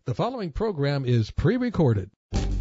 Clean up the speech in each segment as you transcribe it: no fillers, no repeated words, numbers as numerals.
The following program is pre-recorded.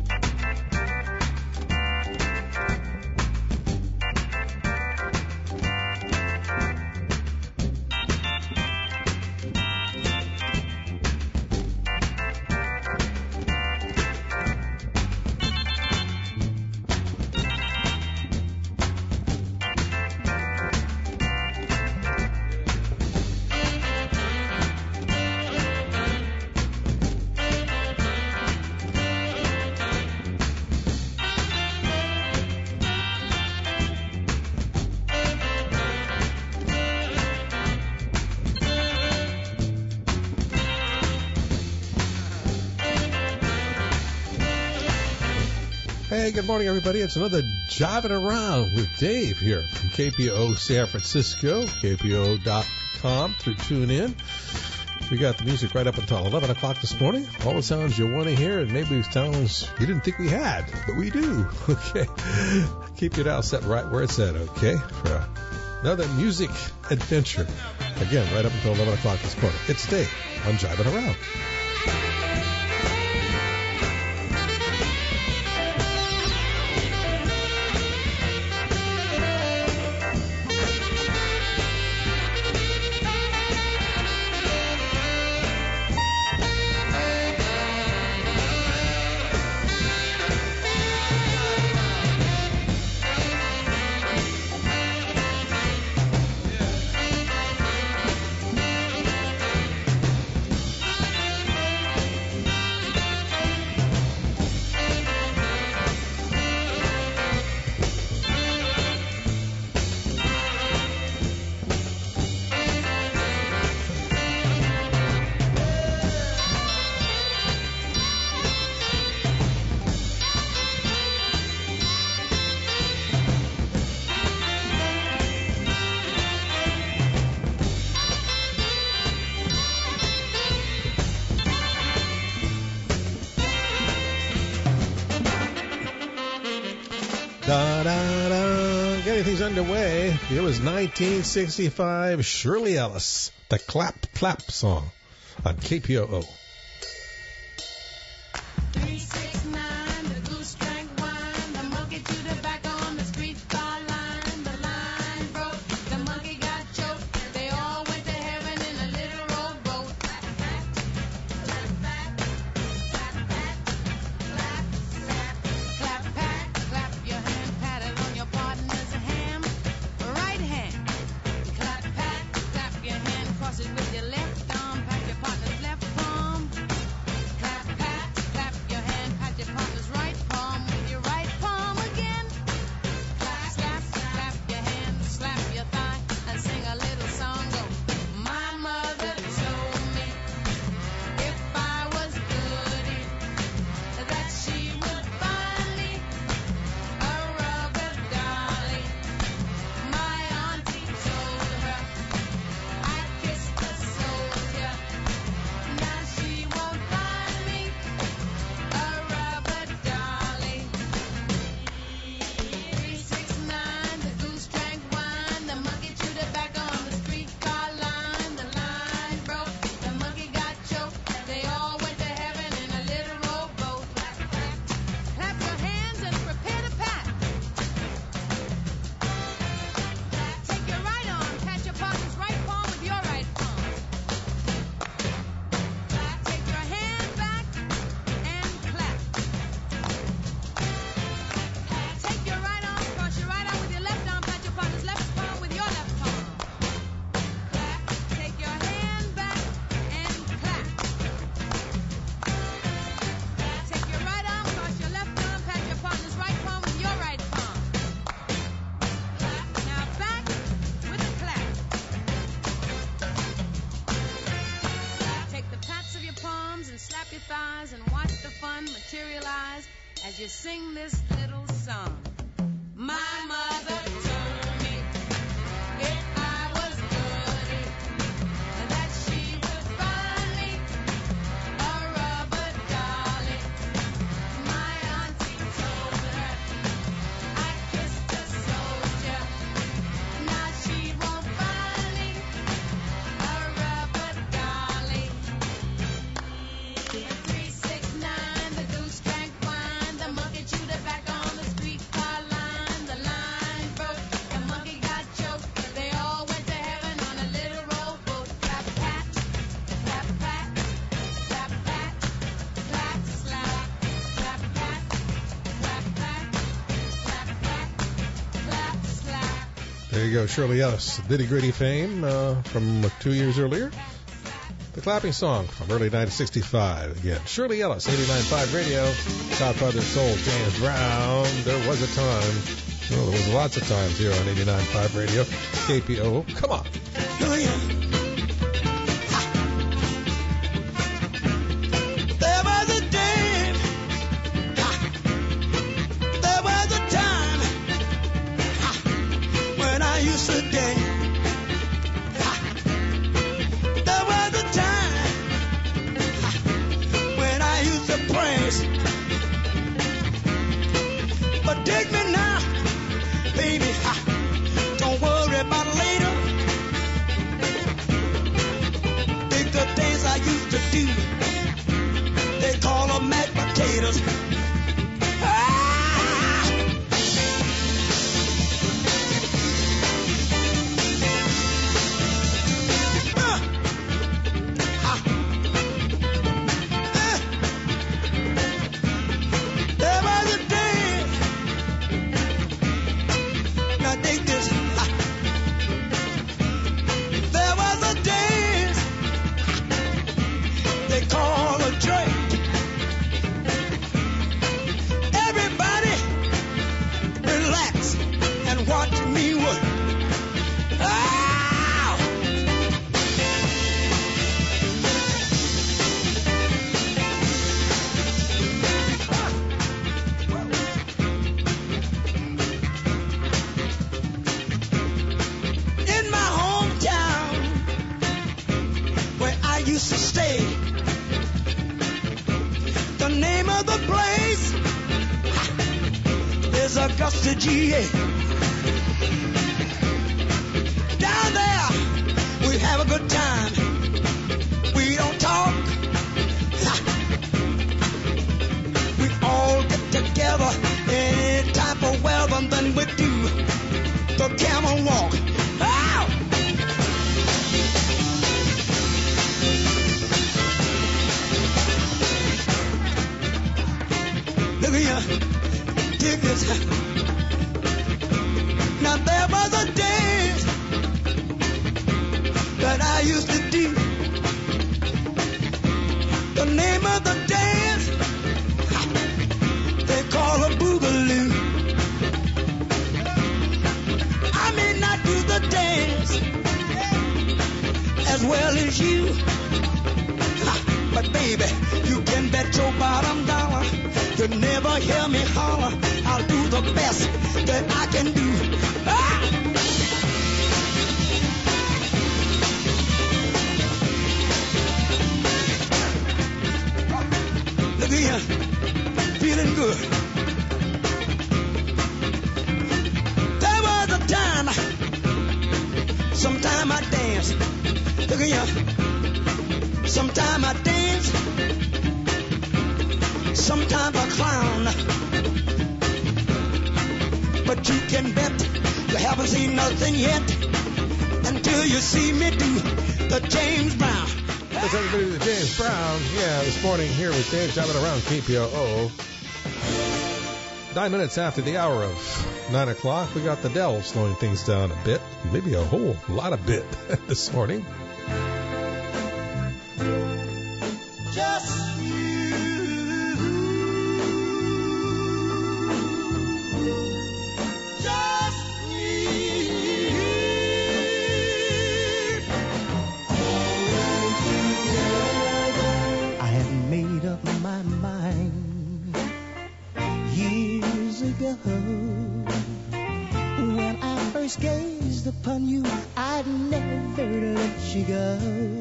Hey, good morning, everybody. It's another Jiving Around with Dave here from KPO San Francisco, KPO.com through TuneIn. We got the music right up until 11 o'clock this morning. All the sounds you want to hear, and maybe sounds you didn't think we had, but we do. Okay. Keep your dial set right where it's at, okay, for another music adventure. Again, right up until 11 o'clock this morning. It's Dave on Jiving Around. Getting things underway. Here was 1965 Shirley Ellis, the Clap Clap song on KPOO. 369, the goose drank wine, the monkey chewed tobacco on the streetcar line. The line broke, the monkey got choked. They all went to heaven in a little rowboat. Clap, clap, clap, clap, clap, clap, clap, clap, clap your hand, pat it on your partner's ham. Right hand, clap, pat, clap your hand, cross it with your left arm, pat your partner's left palm. Clap, pat, clap your hand, pat your partner's right palm with your right palm again. Clap, slap, clap your hand, slap your thigh, and sing a little song. Go. My mother told me if I was goody, that she would find me a rubber dolly. My auntie told her I kissed a soldier. Now she won't find me a rubber dolly. 369, the goose drank wine, the monkey chewed tobacco on the streetcar line. The line broke, the monkey got choked. They all went to heaven in a little rowboat. Clap, clap, clap your hands and prepare to pat. Take your right arm, pat your partner's right palm with your right palm. Take your hand back and clap. Take your right arm, cross your right arm with your left arm, pat your partner's left palm with your left palm. Clap. Take your hand back and clap. Take your right arm, cross your left arm, pat your partner's right palm with your right palm. Clap. Now back with a clap. Take the pats of your palms and slap your thighs and watch the fun materialize as you sing this little song. My mother told me if I was goody, that she would find me a rubber dolly. My auntie told her I kissed a soldier. Now she won't find me a rubber dolly. There you go, Shirley Ellis, Nitty Gritty fame from 2 years earlier. The clapping song from early 1965. Again, Shirley Ellis, 89.5 Radio, Godfather Soul, James Brown. There was a time. Well, there was lots of times here on 89.5 Radio, KPO. Come on. Oh, yeah. There was a day, there was a time when I used to dance. There was a time when I used to praise. But dig me now, baby, don't worry about later. Dig the things I used to do. They call them mashed potatoes. There was a day. Now dig this. There was a day they call a drink. Everybody relax and watch me work. Ow! In my hometown where I used to stay, the name of the place is Augusta, GA. Down there, we have a good time. We don't talk. We all get together any type of weather, and then we do the camel walk. Ow! Look here, dig this. Now there was a dance that I used to do. The name of the dance they call a boogaloo. I may not do the dance as well as you, but baby, you can bet your bottom dollar you'll never hear me holler. I'll do the best that I can do. Ah! Look here, feeling good. There was a time, sometime I dance. Look here, sometime I dance, sometimes I clown. But you can bet you haven't seen nothing yet until you see me do the James Brown. Thanks everybody to James Brown. Yeah, this morning here with Dave Javit around KPOO. 9 minutes after the hour of 9 o'clock, we got the Dells slowing things down a bit, maybe a whole lot of bit this morning. Just I had made up my mind years ago. When I first gazed upon you, I'd never let you go.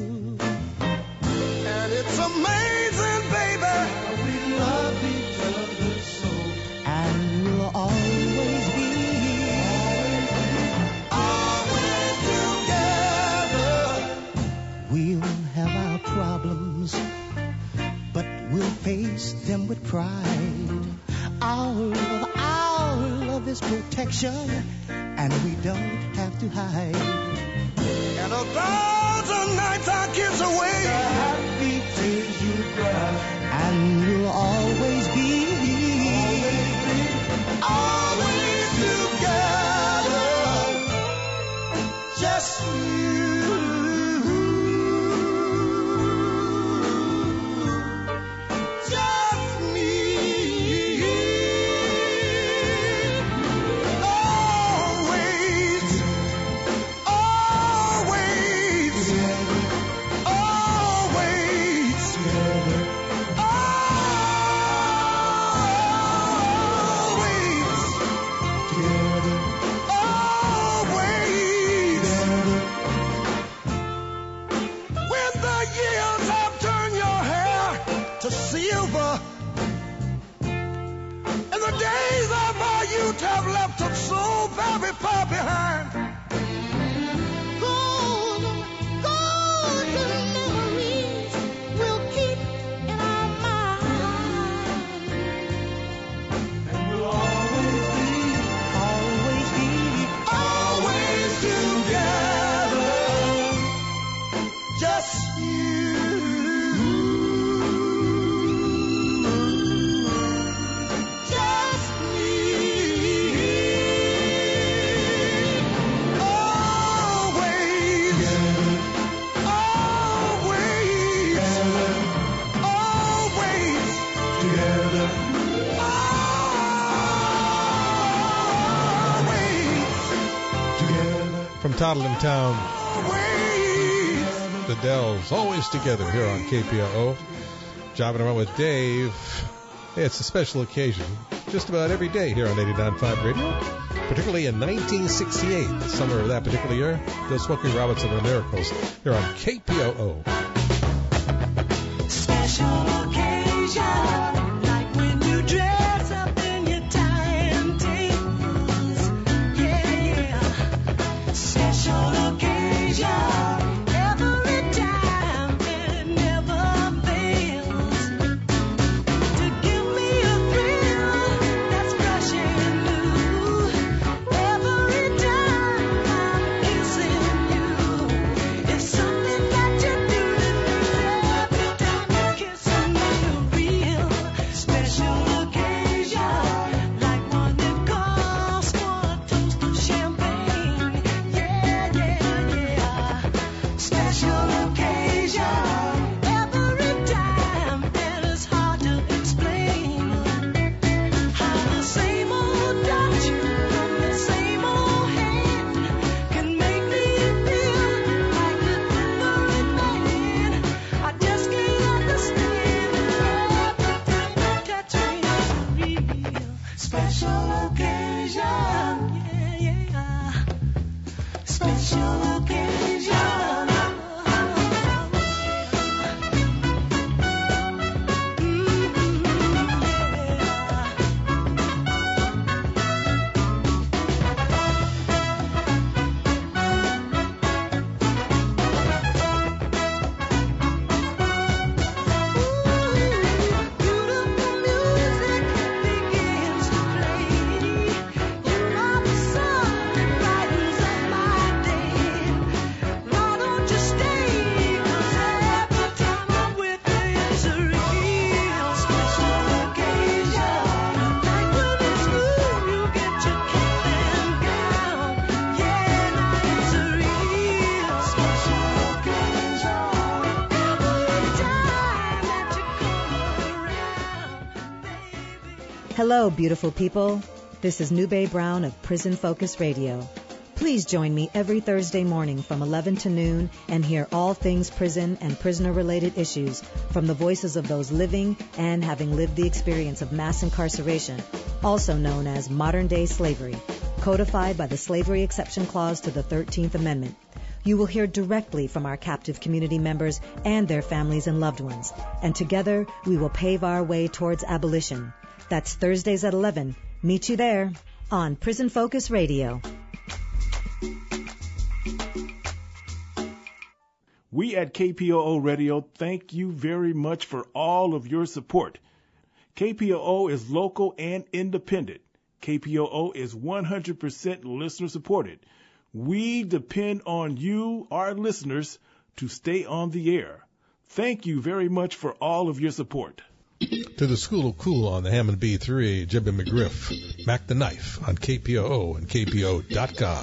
And it's amazing, baby, how we love each other so. And we'll always be together. We'll have our problems, but we'll face them with pride. Our love is protection, and we don't have to hide. And 1,000 nights I kiss away the happy tears you cry, and we'll always be always together. silver. And the days of our youth have left us so very far behind. Golden memories we'll keep in our mind. And we'll always be together. Just you. Just me. Always. Always. Always. Together. Always. Together. From Toddling Town, Always. the Dells, always together here on KPOO. Jiving around with Dave. Hey, it's a special occasion just about every day here on 89.5 Radio, particularly in 1968, the summer of that particular year. Bill Smokey Robinson and the Miracles here on KPOO. Special occasion, like when you dress up in your tie and tails. Yeah. Special occasion, every time, and it never fails to give me a thrill that's fresh and new. Every time I'm kissing you, it's something that you do to me. Every time you're kissing me, a real special occasion, like one that calls for a toast of champagne. Yeah. Special occasion, every time, and it's hard to explain how the same old touch from the same old hand can make me feel like a different man. I just can't understand. Every time you touch me, it's a real special occasion. Yeah. Special occasion. Beautiful music begins to play. You are the sun that brightens up my day. Why don't you stay? 'Cause every time I'm with you, it's a real special occasion. Like when it's good, you get your killing down. Yeah, now it's a real special occasion. Every time that you come around, baby. Hello, beautiful people. This is Nube Brown of Prison Focus Radio. Please join me every Thursday morning from 11 to noon and hear all things prison and prisoner-related issues from the voices of those living and having lived the experience of mass incarceration, also known as modern-day slavery, codified by the Slavery Exception Clause to the 13th Amendment. You will hear directly from our captive community members and their families and loved ones, and together we will pave our way towards abolition. That's Thursdays at 11. Meet you there on Prison Focus Radio. We at KPOO Radio thank you very much for all of your support. KPOO is local and independent. KPOO is 100% listener supported. We depend on you, our listeners, to stay on the air. Thank you very much for all of your support. To the School of Cool on the Hammond B3, Jimmy McGriff, Mac the Knife on KPOO and KPO.com.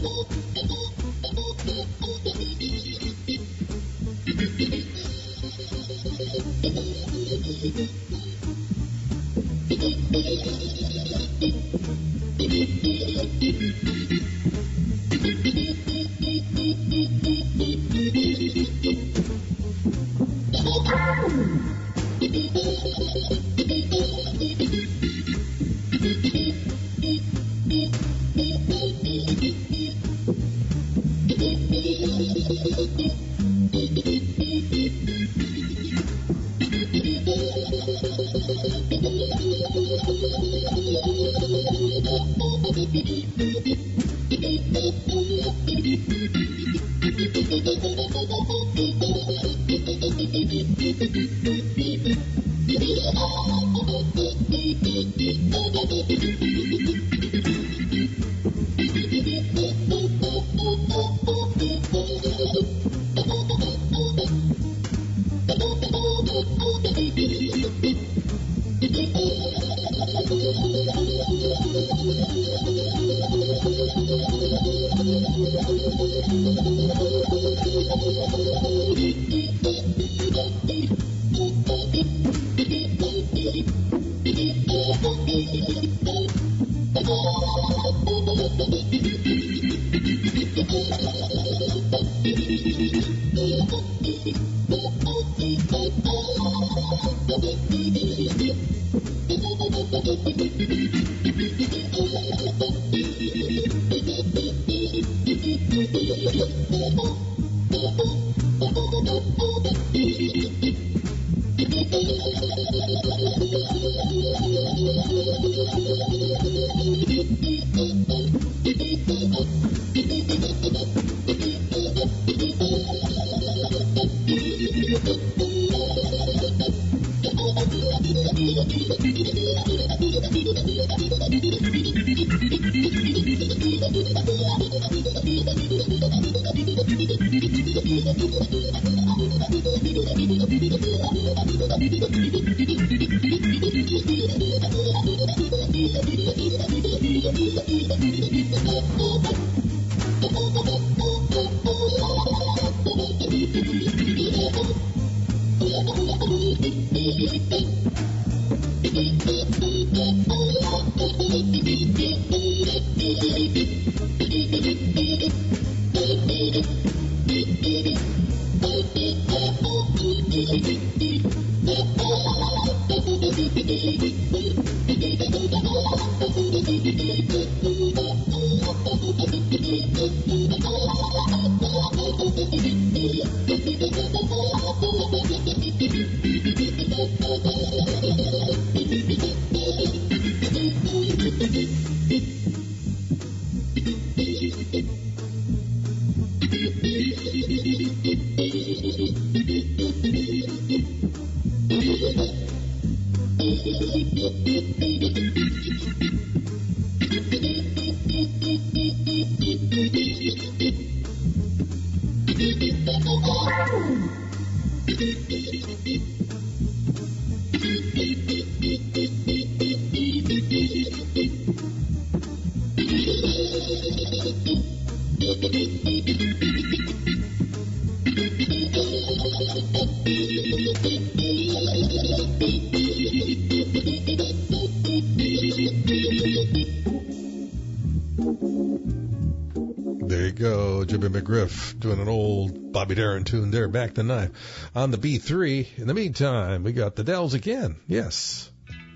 There you go, Jimmy McGriff doing an old Bobby Darin tune there, Back the Knife. On the B3, in the meantime, we got the Dells again. Yes.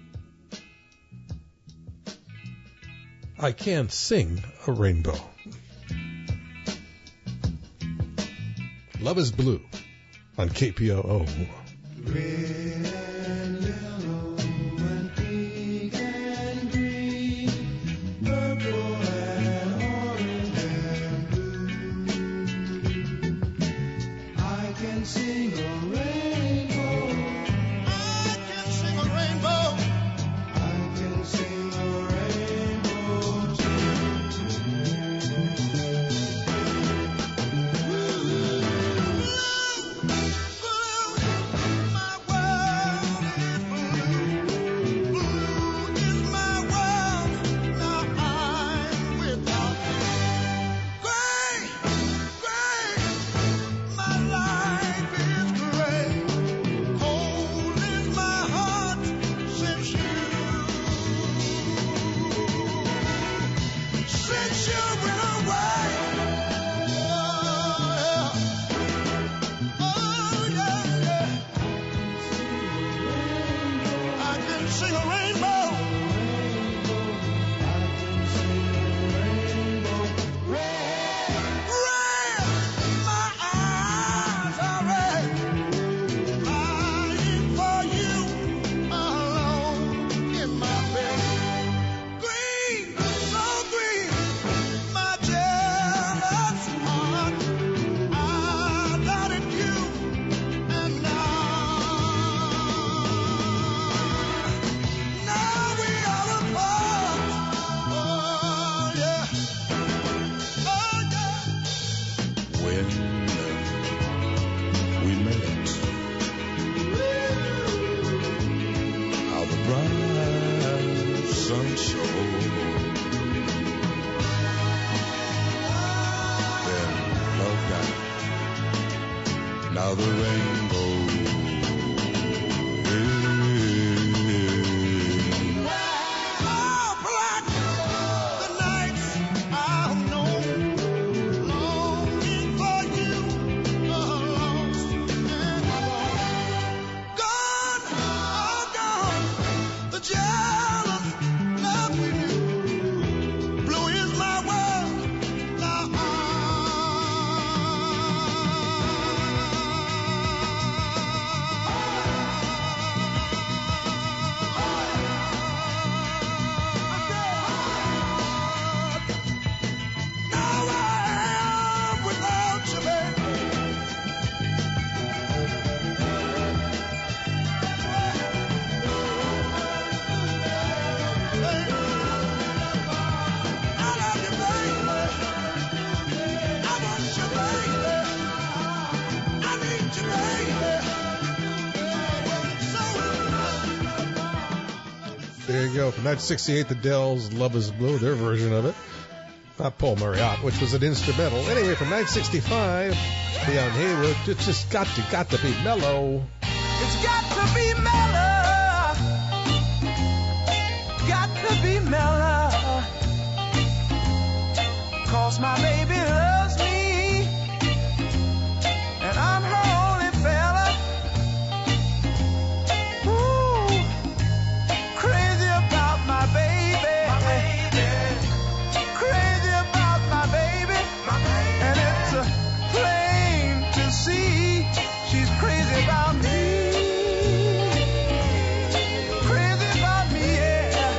I Can't Sing a Rainbow. Love is Blue on KPOO. Red and yellow and pink and green, purple and orange and blue. I can sing a rainbow. I can sing a rainbow. I can sing a rainbow too. Blue, blue, my world. how the rainbow There you go. From 1968, the Dells' Love is Blue, their version of it. Not Paul Marriott, which was an instrumental. Anyway, from 1965, Leon Haywood, it's just got to be mellow. It's got to be mellow. Got to be mellow. 'Cause my baby loves me. And I'm her only fella. Ooh, crazy about my baby. Crazy about my baby. And it's plain to see she's crazy about me. Crazy about me, yeah.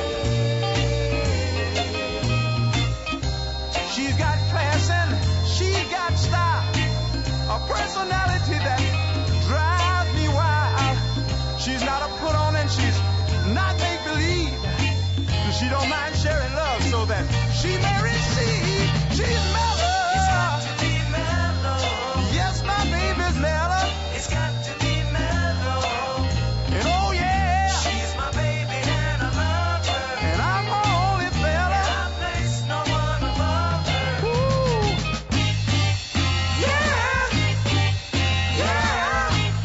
She's got class and she's got style. A personality that drives me wild. She's not a put on and she's not make believe. She don't mind sharing love so that she may receive. She's mellow. It's got to be mellow. Yes, my baby's mellow. It's got to be mellow. And oh yeah, she's my baby and I love her. And I'm her only fella. And I place no one above her. Ooh. Yeah. Yeah.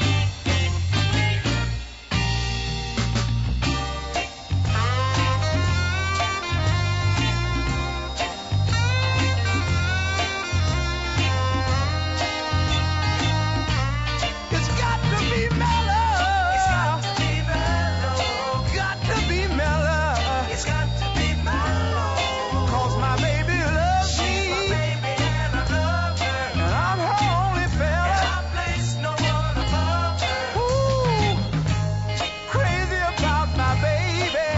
It's got to be mellow. It's got to be mellow. Got to be mellow. It's got to be mellow. 'Cause my baby loves me. She's my baby and I love her. And I'm her only fella. And I place no one above her. Ooh, crazy about my baby.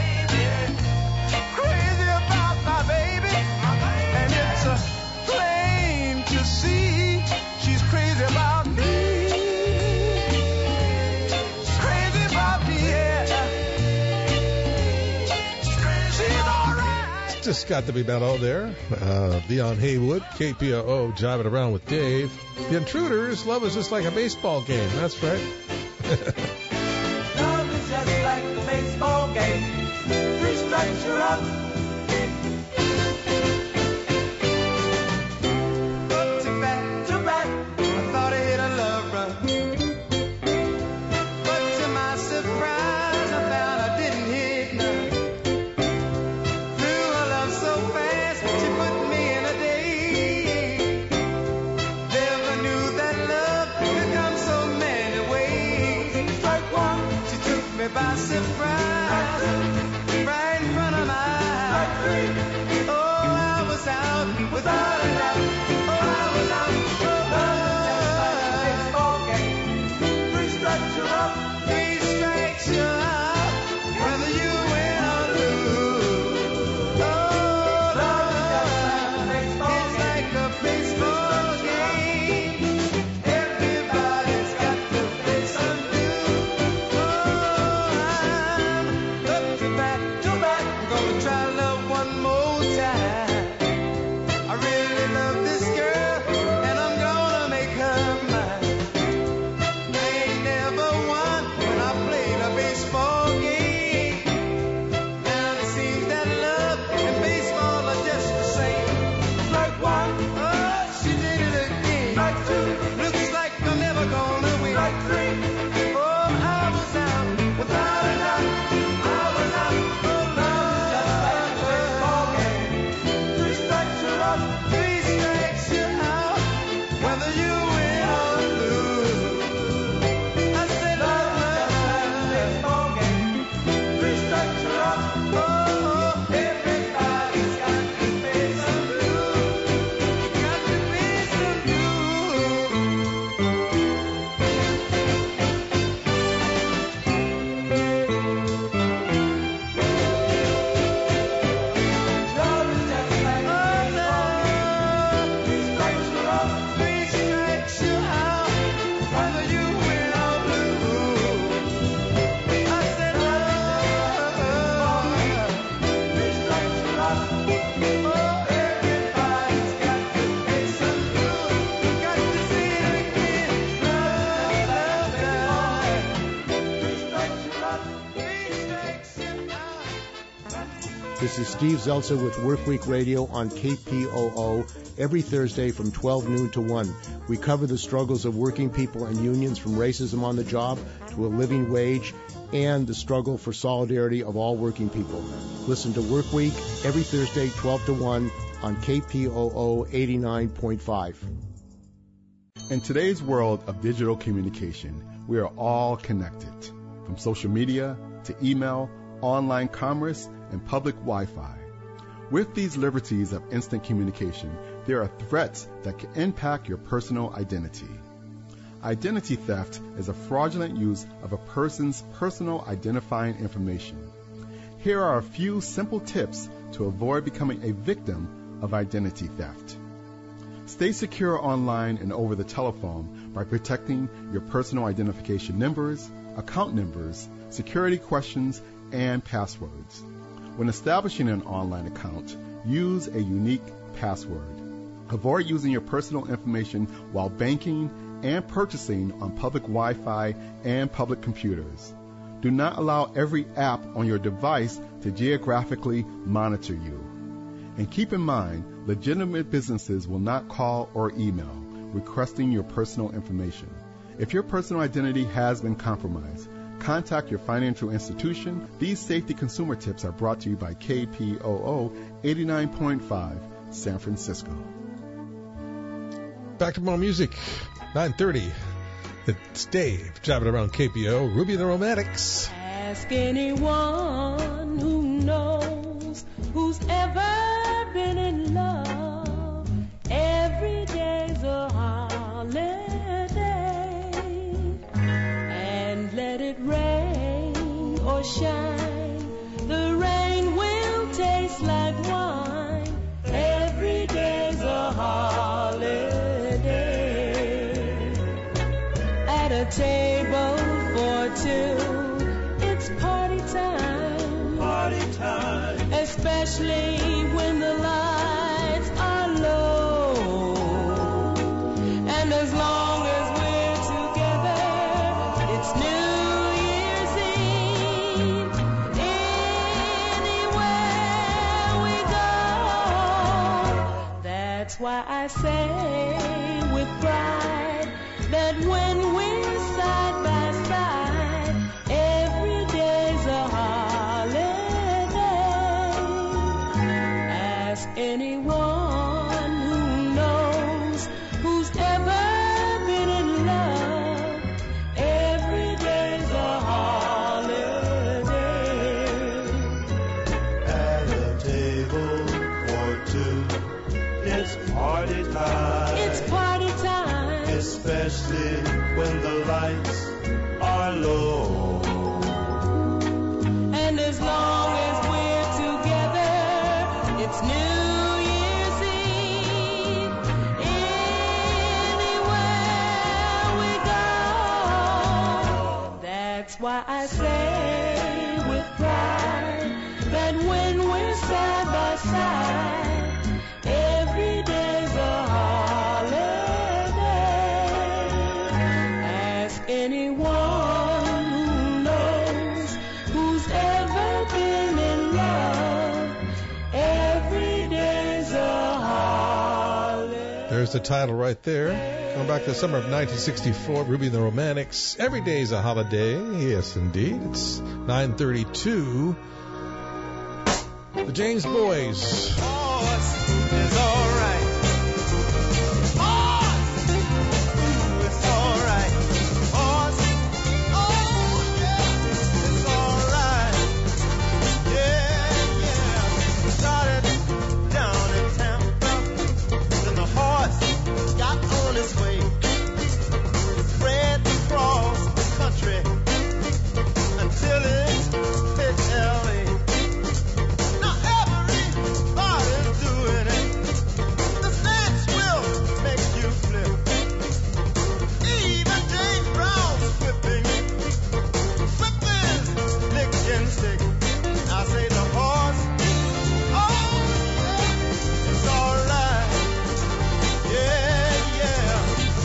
Crazy about my baby. And it's plain to see she's crazy about me. Crazy about me, yeah. She's alright. It's just got to be mellow there. Leon Haywood, KPOO, jiving around with Dave. The Intruders, love is just like a baseball game. That's right. Love is just like a baseball game. 3 strikes you're up. But too bad, I thought I hit a love run. But to my surprise, I found I didn't hit none. Threw her love so fast, she put me in a daze. Never knew that love could come so many ways. Strike one, she took me by surprise, right in front of my eyes. Oh, I was out without a doubt. Oh, I was out. Oh, game. 3 strikes you're up. 3 strikes you're out. Whether you win or lose. Oh, love, it's like a baseball game. Everybody's got to play some dues. Oh, I'm up to bat. I'm gonna try love one more time. I really love this girl, and I'm gonna make her mine. I ain't never won when I played a baseball game. And it seems that love and baseball are just the same. Strike one, oh, she did it again. Strike two, looks like I'm never gonna This is Steve Zeltzer with Workweek Radio on KPOO every Thursday from 12 noon to 1. We cover the struggles of working people and unions, from racism on the job to a living wage, and the struggle for solidarity of all working people. Listen to Workweek every Thursday 12 to 1 on KPOO 89.5. In today's world of digital communication, we are all connected, from social media to email, online commerce, and public Wi-Fi. With these liberties of instant communication, there are threats that can impact your personal identity. Identity theft is a fraudulent use of a person's personal identifying information. Here are a few simple tips to avoid becoming a victim of identity theft. Stay secure online and over the telephone by protecting your personal identification numbers, account numbers, security questions, and passwords. When establishing an online account, use a unique password. Avoid using your personal information while banking and purchasing on public Wi-Fi and public computers. Do not allow every app on your device to geographically monitor you. And keep in mind, legitimate businesses will not call or email requesting your personal information. If your personal identity has been compromised, contact your financial institution. These safety consumer tips are brought to you by KPOO 89.5 San Francisco. Back to more music. 9:30. It's Dave driving around KPO. Ruby and the Romantics. Ask anyone who knows, who's ever been in love. Every day's a holiday, and let it rain or shine, the rain will taste like wine. Every day's a holiday. At a table for two, it's party time. Party time. Especially when the lights are low. And as long as we're together, it's New Year's Eve. Anywhere we go. That's why I say with pride that when we're side by side, every day's a holiday. Ask anyone who knows, who's ever been in love. Every day's a holiday. At a table for two, it's party time. It's party time. Especially when the lights are low. And as long as we're together, it's New Year's Eve. Anywhere we go. That's why I say with pride that when we're side by side, every day's a holiday. Ask anyone who knows, who's ever been in love. Every day's a holiday. There's the title right there. Going back to the summer of 1964, Ruby and the Romantics. Every day's a holiday. Yes, indeed. It's 9:32. The James Boys. It's all right. It's all right. It's all right. Yeah. Started down in Tampa, then the horse got on his way. Spread across the country until it hit LA. Now everybody's doing it. The dance will make you flip. Even James Brown's whipping his licking stick. I say the horse, oh yeah, it's alright. Yeah, yeah.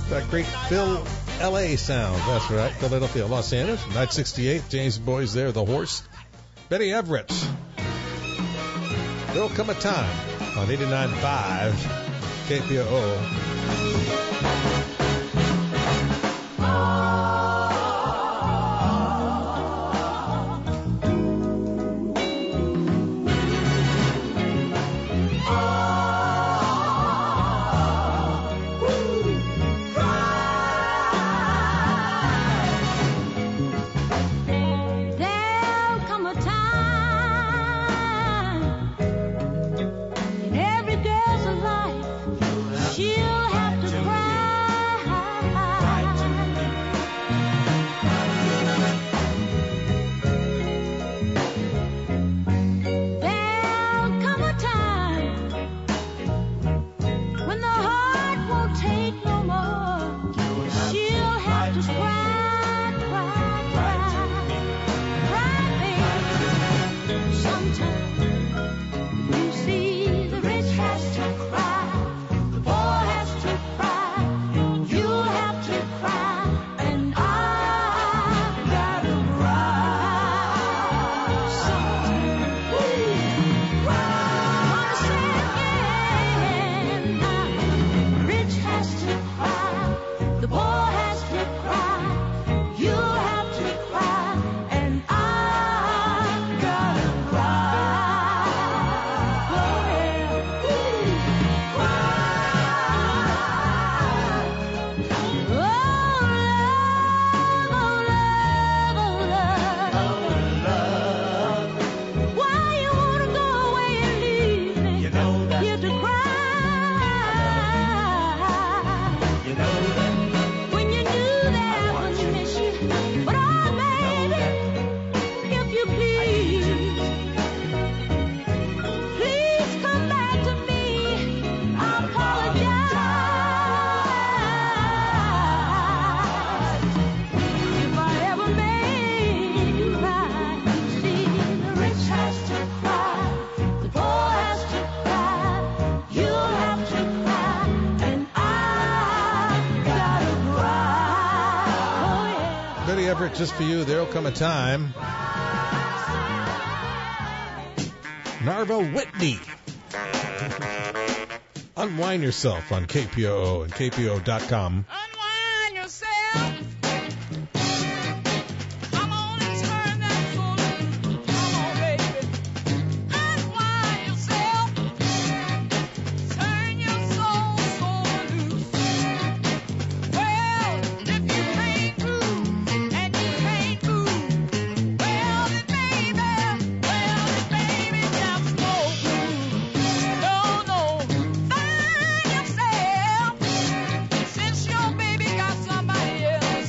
That great Phil L.A. sound. That's right. Philadelphia, Los Angeles. 968. James Boy's there, The Horse. Betty Everett. There'll come a time on 89.5 KPOO. There'll come a time in every girl's life she'll have to cry. There'll come a time when the heart won't take no more. She'll have to cry, cry, cry. Cry, baby. Sometimes you see the rich has to cry, the poor has to cry, you'll have to cry, and I've gotta cry. Sometimes, wanna say again, the rich has to cry, the poor has to cry, you'll have to cry, and I've gotta cry. Oh yeah, cry. Oh love, oh love, oh love. Why you wanna go away and leave me? You know that. You have to cry. You know that. When you knew that I wouldn't miss you. But oh baby, if you please come back to me. I apologize. If I ever made you cry, see, the rich has to cry, the poor has to cry, you'll have to cry, and I've gotta cry. Oh yeah. Betty Everett, just for you. There'll come a time. Narva Whitney. Unwind yourself on KPOO and KPO.com. Unwind yourself. Come on and turn that soul loose. Come on, baby. Unwind yourself. Turn your soul loose. Well, if you can't move and you can't move, well then baby, just go move. No, find yourself. Since your baby got somebody else,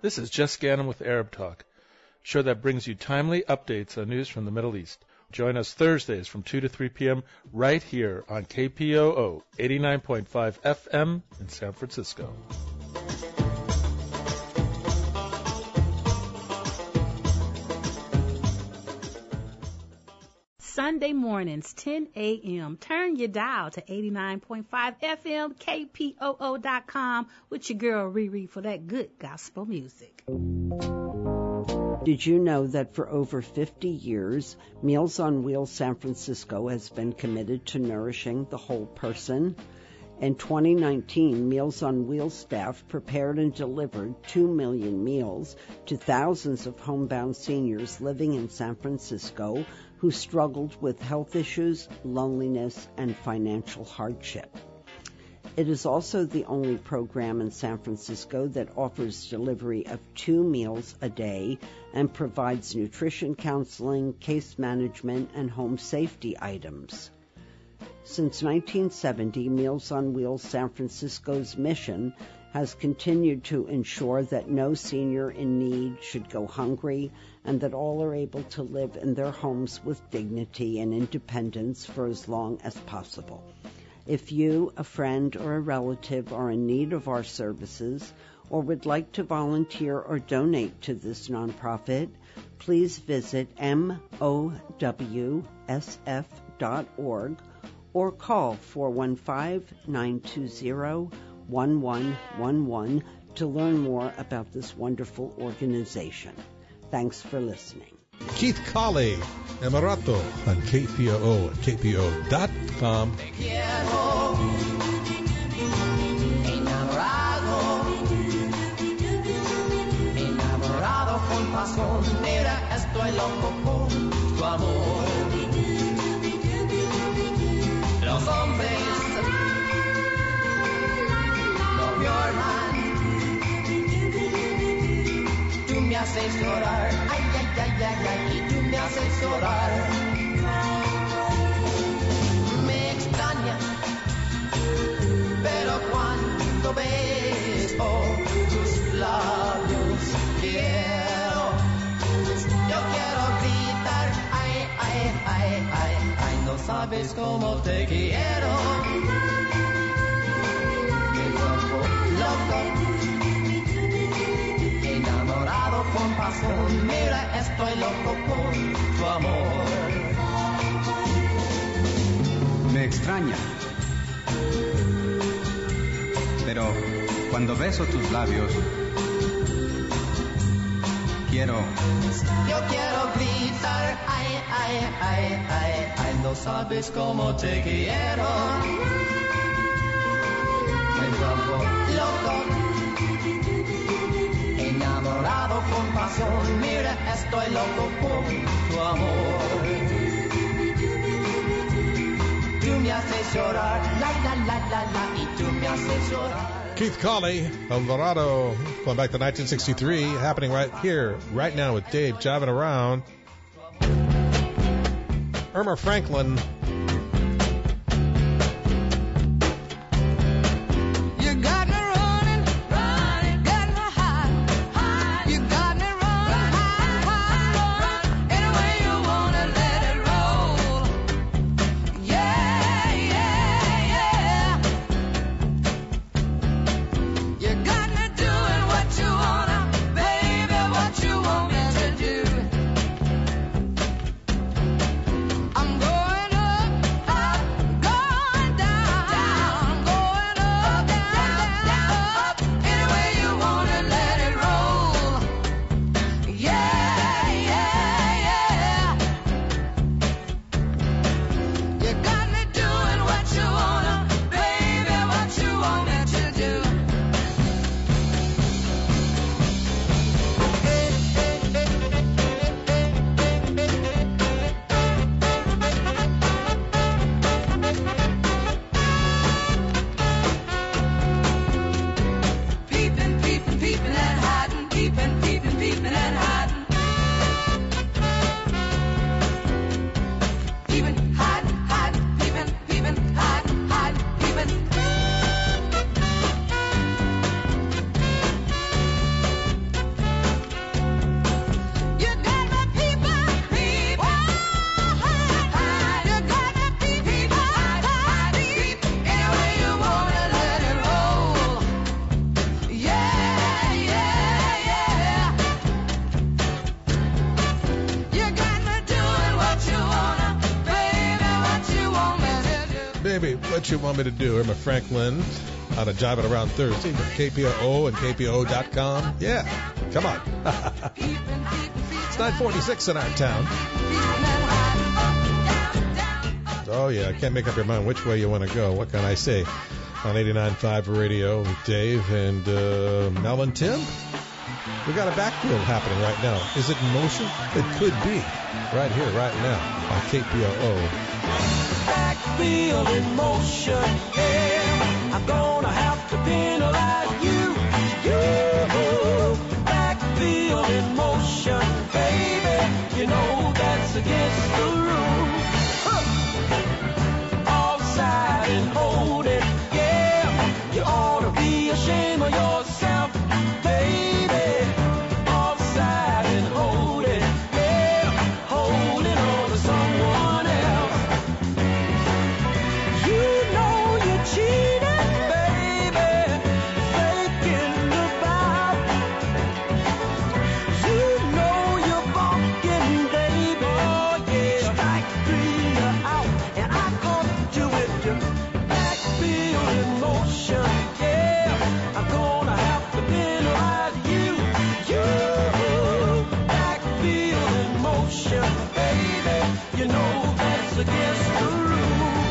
This is Jess Gannon with Arab Talk, a show that brings you timely updates on news from the Middle East. Join us Thursdays from 2 to 3 p.m. right here on KPOO 89.5 FM in San Francisco. Sunday mornings, 10 a.m. Turn your dial to 89.5 FM, KPOO.com with your girl Riri for that good gospel music. Did you know that for over 50 years, Meals on Wheels San Francisco has been committed to nourishing the whole person? In 2019, Meals on Wheels staff prepared and delivered 2 million meals to thousands of homebound seniors living in San Francisco who struggled with health issues, loneliness, and financial hardship. It is also the only program in San Francisco that offers delivery of 2 meals a day and provides nutrition counseling, case management, and home safety items. Since 1970, Meals on Wheels San Francisco's mission has continued to ensure that no senior in need should go hungry and that all are able to live in their homes with dignity and independence for as long as possible. If you, a friend, or a relative are in need of our services or would like to volunteer or donate to this nonprofit, please visit mowsf.org or call 415-920-1111 to learn more about this wonderful organization. Thanks for listening. Keith Colley, Emirato on KPOO and KPO.com. Enamorado con pasión, mira, estoy loco por tu amor. Los hombres no lloran, tú me haces llorar, ay, ay, ay, ay, ay, y tú me haces llorar. Me extraña, pero cuando beso tus labios yo quiero gritar, ay, ay, ay, ay, ay, no sabes cómo te quiero. Me loco, loco, enamorado con pasión, mira, estoy loco por tu amor. Me extraña, pero cuando beso tus labios, yo quiero gritar, ay, ay, ay, ay, ay, no sabes cómo te quiero. Me vuelvo loco, enamorado con pasión, mira, estoy loco por tu amor. Tú me haces llorar, la, la, la, la, la, y tú me haces llorar. Keith Colley, Alvarado, going back to 1963, happening right here, right now with Dave jiving around. Irma Franklin. You got me running, running, got me high, high. You got me running, high, high, any way you wanna let it roll. Yeah, yeah, yeah. You got me doing what you wanna, baby, what you want me to do. I'm going up. what you want me to do. I'm a Franklin on a Jive It Around Thursday from KPOO and KPO.com. Yeah, come on. It's 9:46 in our town. Oh, yeah, I can't make up your mind which way you want to go. What can I say? On 89.5 Radio with Dave and Mel and Tim. We got a backfield happening right now. Is it in motion? It could be. Right here, right now on KPOO. Backfield in motion, yeah. I'm gonna have to penalize you. Backfield in motion, baby. You know that's against the rules. Offside and hold it, yeah. You ought to be ashamed of yourself, baby. Offside and hold it, yeah. Holding on to someone else. You know you cheated, baby. Faking about. You know you're balking, baby. Oh, yeah. Strike three, you're out. And I caught you with your backfield in motion, yeah. I'm gonna have to penalize you. Backfield in motion, baby. You know that's against the rules.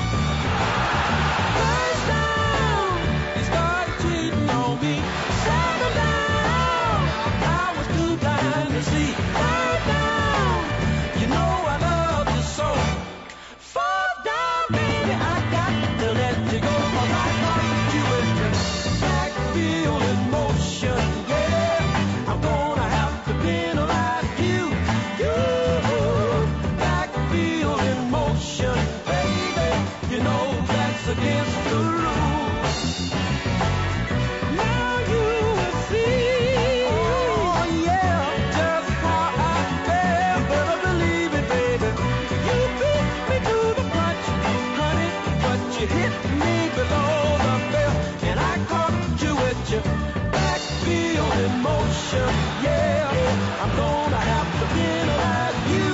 First down, you started cheating on me. Second down, I was too blind to see. Third down, you know I love you so. Fourth down, baby, I got to let you go. 'Cause I got you with your backfield in motion, yeah. I'm gonna have to penalize you. Backfield in motion, baby. You know that's against the rules. Now you will see, oh yeah, just how I feel. Better believe it, baby. You beat me to the punch, honey, but you hit me below the belt, and I caught you with your backfield in motion, yeah. I'm gonna have to penalize you.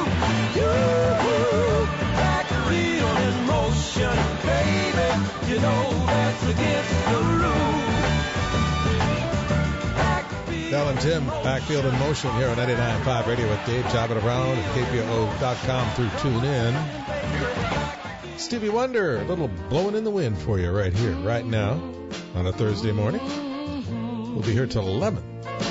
Backfield in motion, baby. You know that's against the rules. Mel and Tim, backfield in motion here on 99.5 Radio with Dave. Jive It Around at KPO.com through TuneIn. Stevie Wonder, a little blowing in the wind for you right here, right now, on a Thursday morning. We'll be here till 11.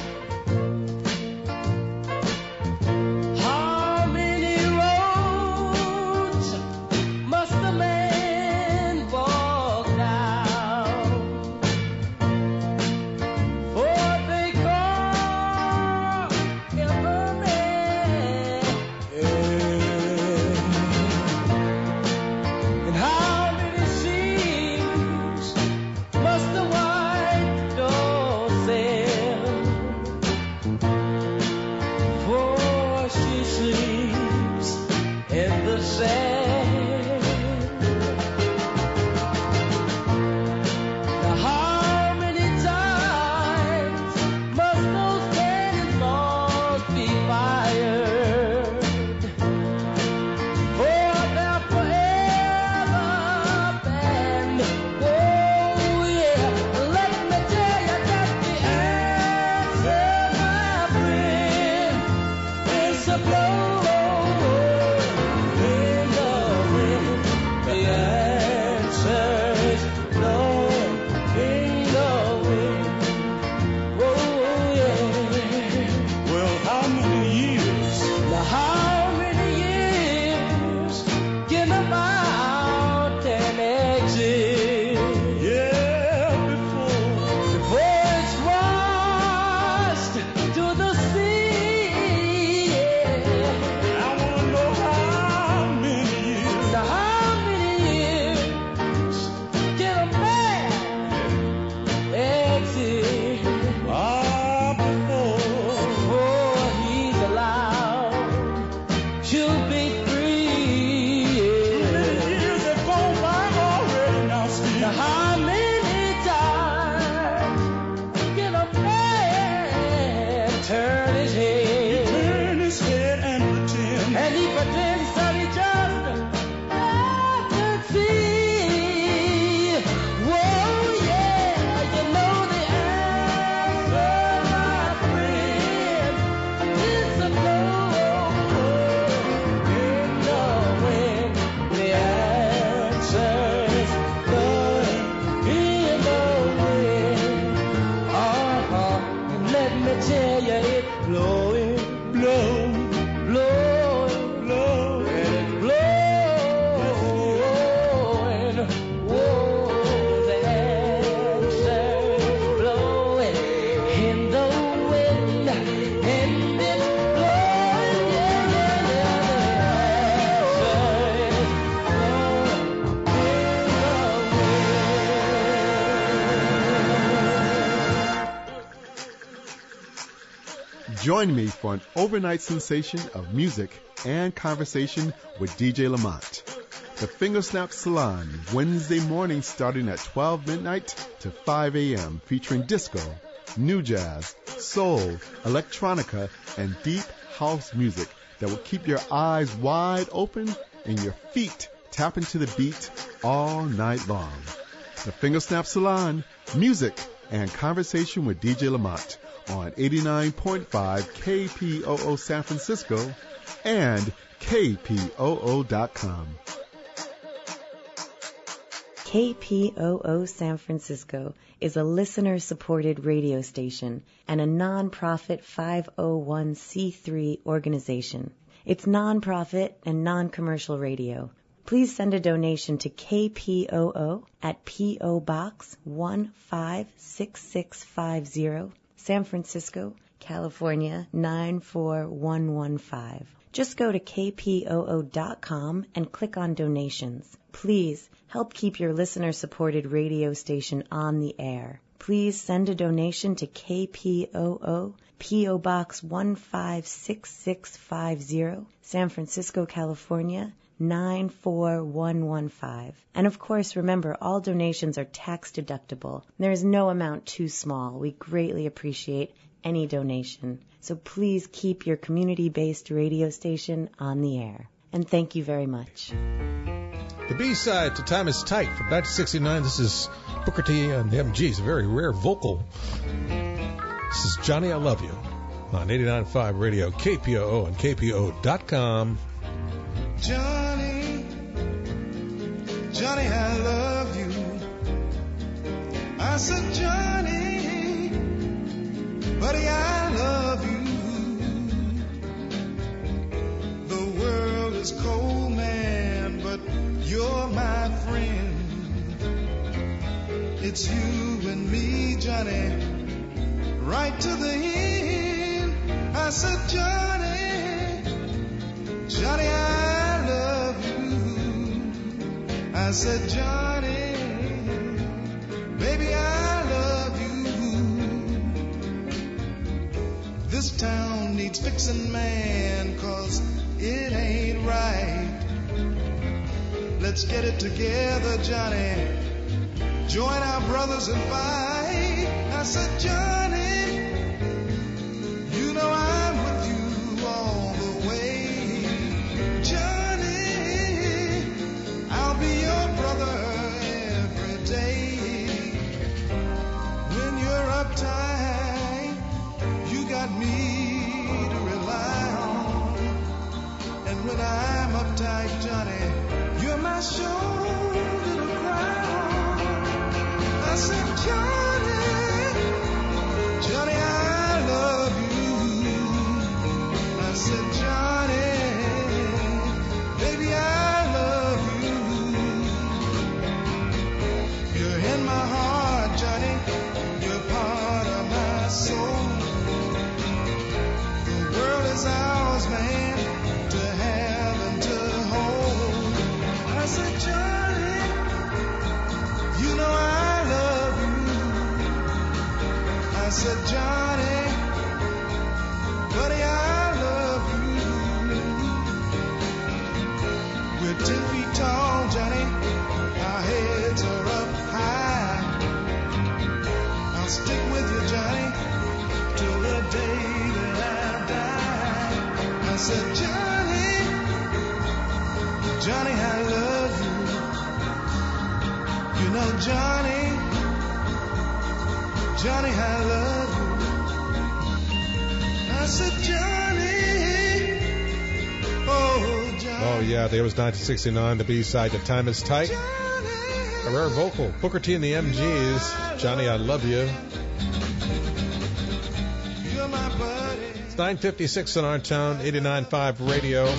How many roads must a man walk down before they call him a man? And how many seas must the white dove sail Join me for an overnight sensation of music and conversation with DJ Lamont. The Fingersnap Salon, Wednesday morning starting at 12 midnight to 5 a.m., featuring disco, new jazz, soul, electronica, and deep house music that will keep your eyes wide open and your feet tapping to the beat all night long. The Fingersnap Salon, music and conversation with DJ Lamont on 89.5 KPOO San Francisco and KPOO.com. KPOO San Francisco is a listener-supported radio station and a non-profit 501c3 organization. It's non-profit and non-commercial radio. Please send a donation to KPOO at P.O. Box 156650, San Francisco, California 94115. Just go to kpoo.com and click on donations. Please help keep your listener-supported radio station on the air. Please send a donation to KPOO, P.O. Box 156650, San Francisco, California 94115. And of course, remember, all donations are tax deductible. There is no amount too small. We greatly appreciate any donation. So please keep your community-based radio station on the air. And thank you very much. The B-side to Time Is Tight from 1969. This is Booker T and the MGs, a very rare vocal. This is Johnny, I Love You on 89.5 Radio, KPOO and KPOO.com. Johnny, Johnny, I love you. I said, Johnny, buddy, I love you. The world is cold, man, but you're my friend. It's you and me, Johnny, right to the end. I said, Johnny, Johnny, I love you. I said, Johnny, baby, I love you. This town needs fixing, man, 'cause it ain't right. Let's get it together, Johnny. Join our brothers and fight. I said, Johnny, you know I'm with you all the way. Johnny, I'll be your brother every day. When you're uptight, you got me to rely on. And when I'm uptight, Johnny, you're my shoulder to cry on. I said, Johnny, Johnny, I love you. I said, Johnny, baby, I love you. You're in my heart, Johnny. You're part of my soul. The world is ours, man, to have and to hold. I said, Johnny, you know I love you. I said, Johnny, buddy, I love you. We're 10 feet tall, Johnny. Our heads are up high. I'll stick with you, Johnny, till the day that I die. I said, Johnny, Johnny, I love you. You know, Johnny, Johnny, I love you. I said, Johnny, oh, Johnny. Oh, yeah, there was 1969, the B-side to Time Is Tight. A rare vocal. Booker T and the MGs, Johnny, I Love You. You're my buddy. It's 9:56 in our town, 89.5 Radio.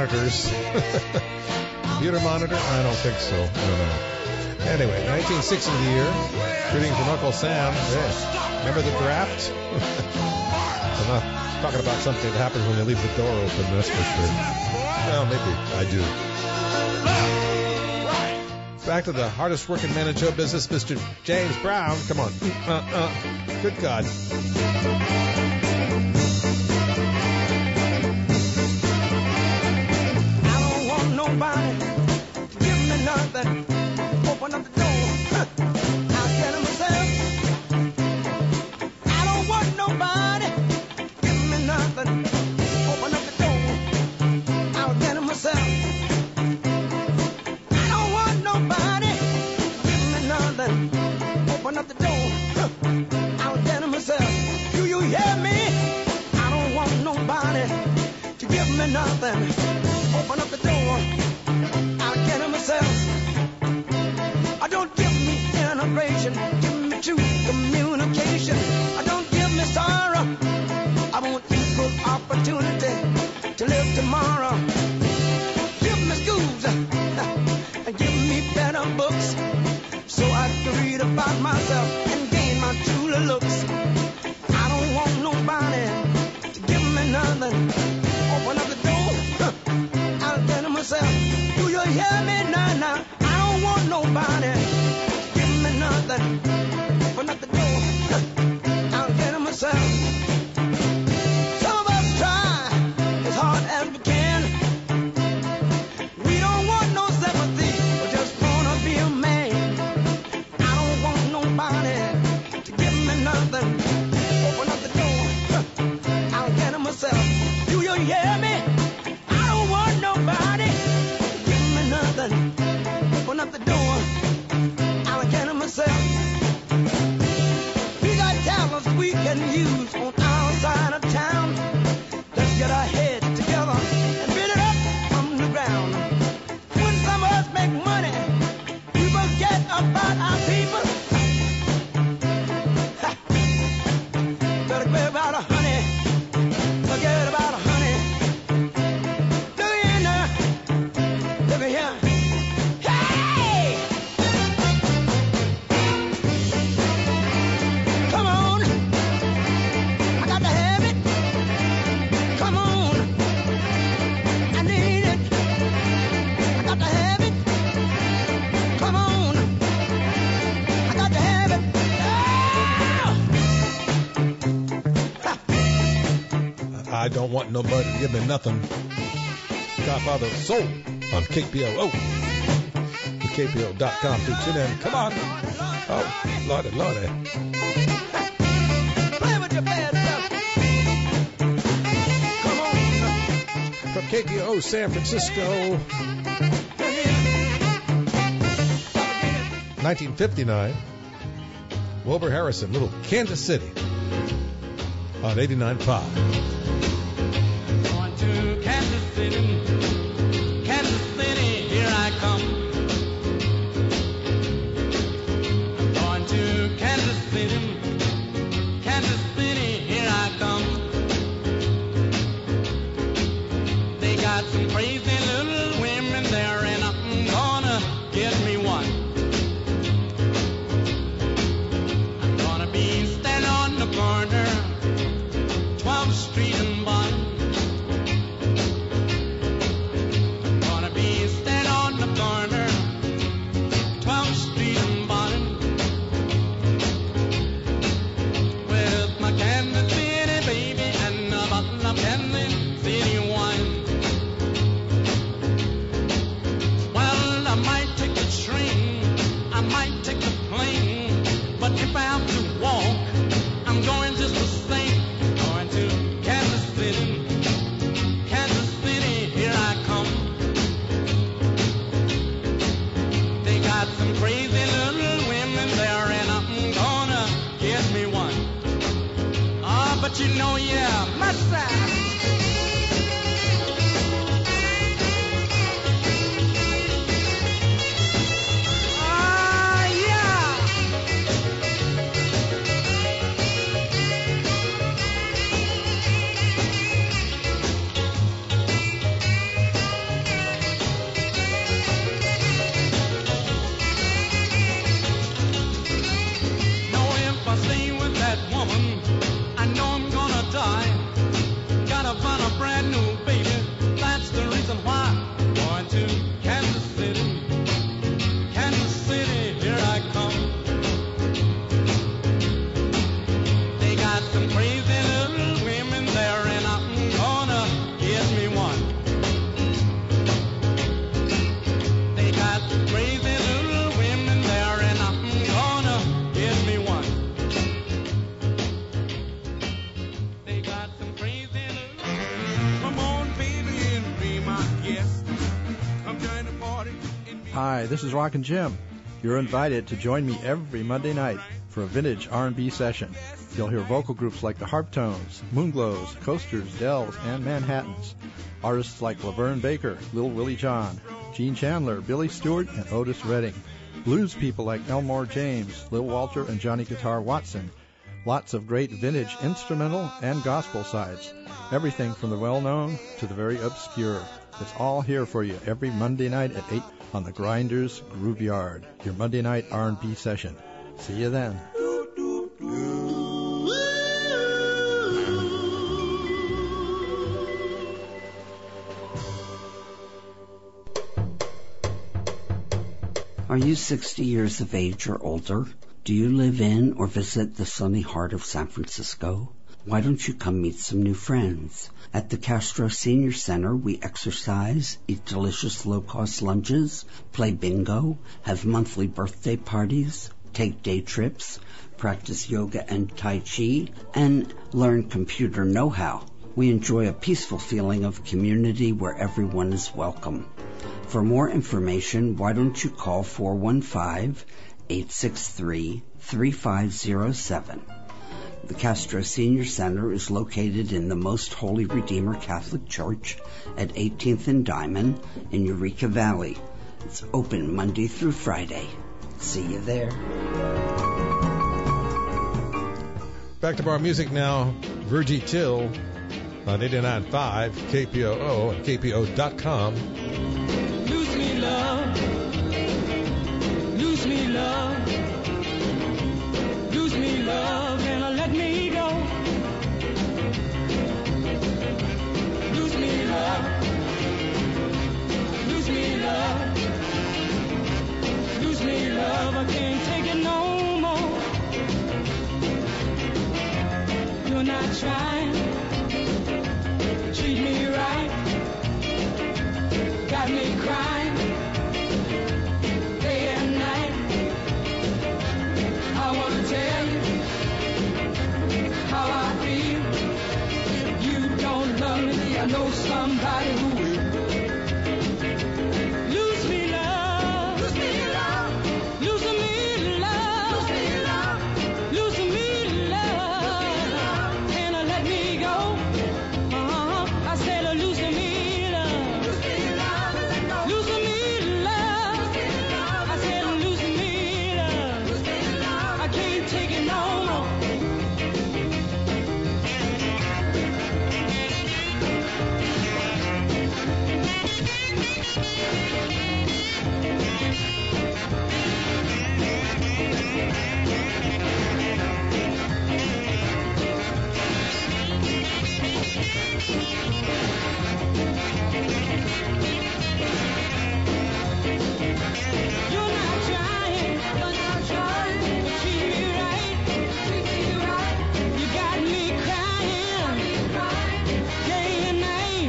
monitors. Computer monitor? I don't think so. I don't know. Anyway, 1960 the year. Shooting from Uncle Sam. Yeah. Remember the draft? I'm not talking about something that happens when you leave the door open, that's for sure. Well, maybe I do. Back to the hardest working man in show business, Mr. James Brown. Come on. Good God. I don't want nobody to give me nothing. Open up the door. I'll get it myself. I don't want nobody to give me nothing. Open up the door. I'll get it myself. I don't want nobody to give me nothing. Open up the door. I'll get it myself. Do you hear me? I don't want nobody to give me nothing. Open up the door. I'll get it myself. I don't give me integration. Give me true communication. I don't give me sorrow. I want equal opportunity to live tomorrow. Give me schools and give me better books so I can read about myself and gain my true looks. I don't want nobody to give me nothing. Open up the door. I'll get it myself. Do you hear me now? I don't want nobody to give me nothing. Open up the door. I'll get it myself. Some of us try as hard as we can. We don't want no sympathy. We just wanna be a man. I don't want nobody to give me nothing. Open up the door. I'll get it myself. Do you hear me? I don't want nobody to give me nothing. Open up the door. I'll get it myself. We got talents we can use on our side of town. Let's get our heads together and build it up from the ground. When some of us make money, we forget about our people. Better forget about a honey. Forget about a honey. Look in there. Look at here. Hey! Come on. I got to have it. Come on. I need it. I got to have it. Come on. I got to have it. I don't want nobody to give me nothing. Godfather of Soul on KPOO. The KPO.com to tune in. Come on. Oh, Lordy, Lordy. Play with your bad stuff. Come on. From KPO San Francisco, 1959. Wilbur Harrison, Little Kansas City on 89.5. Going to Kansas City, here I come. I'm going to Kansas City, here I come. They got some crazy little women there, and I'm gonna get me one. I'm gonna be standing on the corner, 12th Street and Bond. Gonna be standing on the corner, 12th Street and Bond, with my Kansas City baby and a bottle of Kansas City wine. Well, I might take the train, I might take the plane, but if I have to walk, I'm going just the same. Going to Kansas City, here I come. They got some crazy little women there, and I'm gonna get me one. Ah, but you know, yeah, my side. Ah, yeah. Hi, this is Rockin' Jim. You're invited to join me every Monday night for a vintage R&B session. You'll hear vocal groups like the Harptones, Moonglows, Coasters, Dells, and Manhattans. Artists like Laverne Baker, Lil Willie John, Gene Chandler, Billy Stewart, and Otis Redding. Blues people like Elmore James, Lil Walter, and Johnny Guitar Watson. Lots of great vintage instrumental and gospel sides. Everything from the well-known to the very obscure. It's all here for you every Monday night at 8 on the Grinders Groove Yard, your Monday night R&B session. See you then. Are you 60 years of age or older? Do you live in or visit the sunny heart of San Francisco? Why don't you come meet some new friends? At the Castro Senior Center, we exercise, eat delicious low-cost lunches, play bingo, have monthly birthday parties, take day trips, practice yoga and Tai Chi, and learn computer know-how. We enjoy a peaceful feeling of community where everyone is welcome. For more information, why don't you call 415-863-3507. The Castro Senior Center is located in the Most Holy Redeemer Catholic Church at 18th and Diamond in Eureka Valley. It's open Monday through Friday. See you there. Back to bar music now. Virgie Till on 89.5 KPOO and KPO.com. Lose me love, lose me love, lose me love, and let me go. Lose me love, lose me love, lose me love, I can't take it no more. You're not trying to treat me right, got me crying day and night. I want to tell you how I feel. If you don't love me, I know somebody who will. Lose me love, lose me love, lose me love, lose me love, lose me love, and let me go. I said lose me love, lose me love, lose me love, I said lose me love, I can't take it no more. You're not trying to treat me right, you got me crying day and night.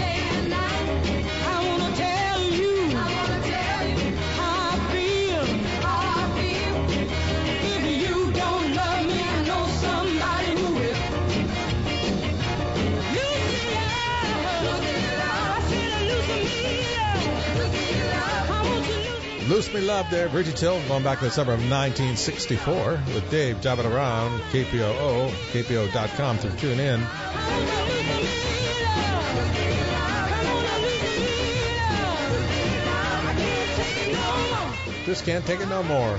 I wanna tell you how I feel. If you don't love me, I know somebody who will. Lose me love, I said lose me love, I want to lose me. Loose Me Love there, Virgie Till, going back to the summer of 1964 with Dave jobbing around, KPOO, KPO.com through TuneIn. Just can't take it no more.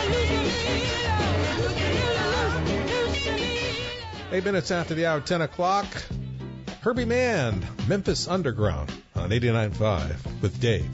8 minutes after the hour, 10 o'clock. Herbie Mann, Memphis Underground on 89.5 with Dave.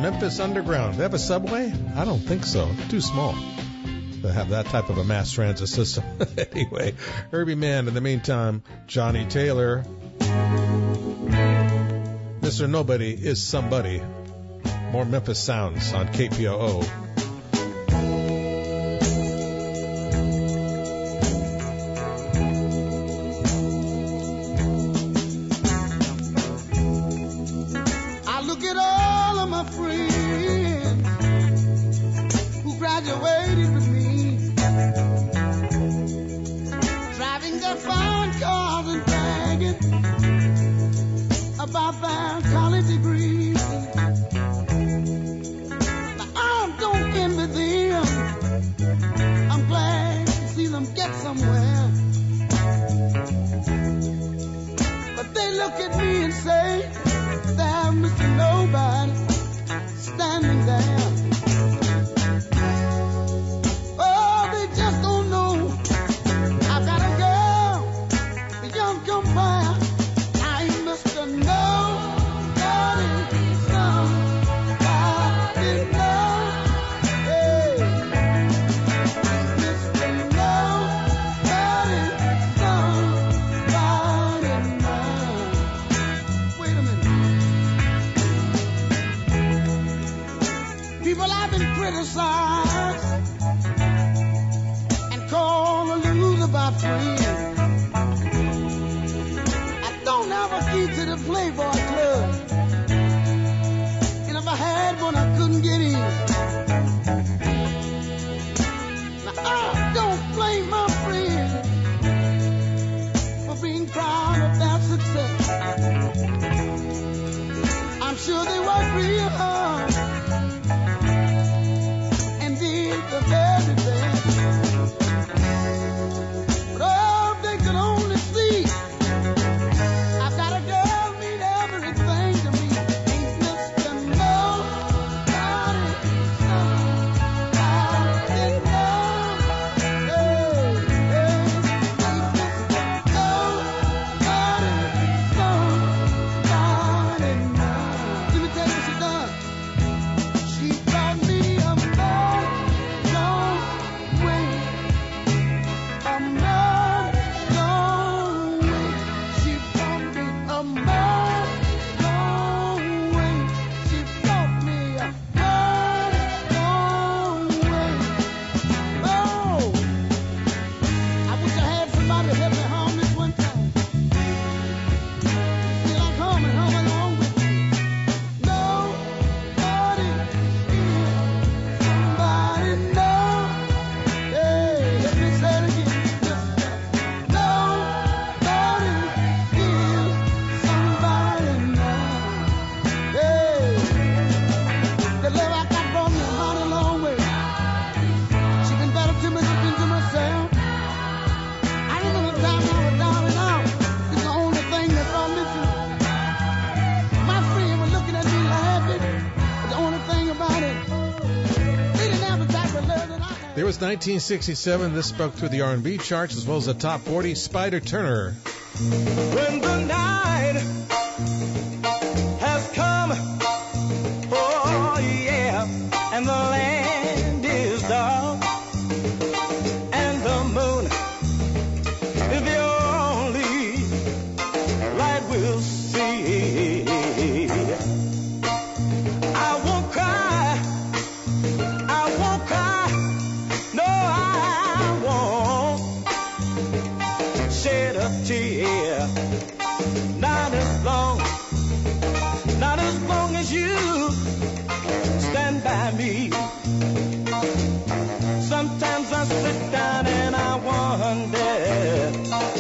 Memphis Underground. Do they have a subway? I don't think so. Too small to have that type of a mass transit system. Anyway, Herbie Mann. In the meantime, Johnny Taylor. Mr. Nobody is Somebody. More Memphis sounds on KPOO. I look at all of my friends who graduated with me, driving their fine cars and bragging about their college degrees. Now, I don't envy them. I'm glad to see them get somewhere. But they look at me and say, there, Mr. Nobody, standing there. Oh, they just don't know. I got a girl, a young compare. I ain't Mr. Nobody, somebody know. Hey, Mr. Nobody, somebody know. Wait a minute. People have been criticized and called a loser by friends. I don't have a key to the Playboy Club, and if I had one, I couldn't get in. Now, I don't blame my friends for being proud of their success. I'm sure they worked real hard and did the very best. But oh, if they could only see, I've got a girl mean everything to me. Ain't Mr. Nobody, somebody know. Hey, hey, ain't Mr. Nobody, somebody know. Let me tell you what she done. She brought me a long way. A long way. She brought me a long way. She brought me a long way. Oh, I wish I had somebody to help me home this one time. Feel like home along with me. Nobody is somebody know. Hey, let me say it again. Nobody is somebody know. Hey, the love I got brought me a mighty long way. She been better to me than I've been to myself. I remember the time I was down and out. It's the only thing that brought me through. My friend was looking at me laughing. But the only thing about it, they didn't have the type of love that I had. There was 1967. This broke through the R&B charts as well as the top 40. Spider Turner. When the night has come, oh yeah, and the land is dark, and the moon is the only light we'll see. I won't cry, no I won't shed a tear. Not as long as you stand by me. Sometimes I sit down and I wonder.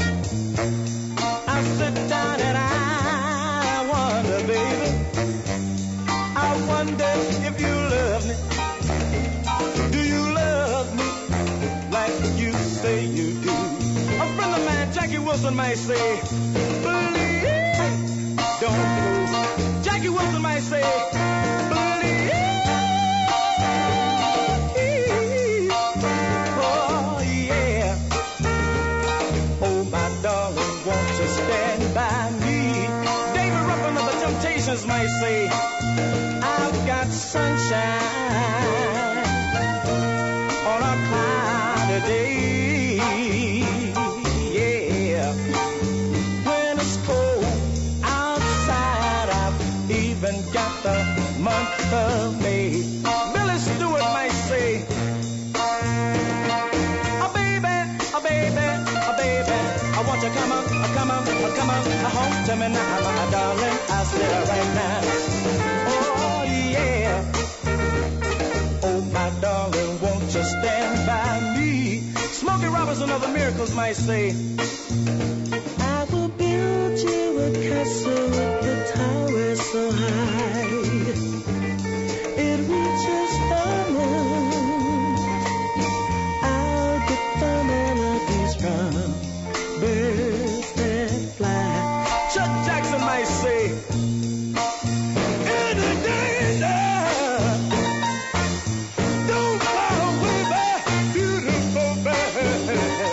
I sit down and I wonder, baby. I wonder if you love me. Do you love me like you say you do? A friend of mine, Jackie Wilson, might say, believe, don't move. Jackie Wilson might say, believe, oh yeah. Oh my darling, won't you stand by me? David Ruffin of the Temptations. patience might say I've got sunshine on a cloudy day. Yeah, when it's cold outside, I've even got the month of May. Billy Stewart might say, oh baby, oh baby, oh baby, I want you come on home to me now, my darling. I said right now, oh yeah, oh my darling, won't you stand by me? Smokey Robinson of the Miracles might say, I will build you a castle with the tower so high, it reaches the moon. I'll get the melodies from birds that fly. Chuck Jackson might say, in the danger, don't fly away, my beautiful baby.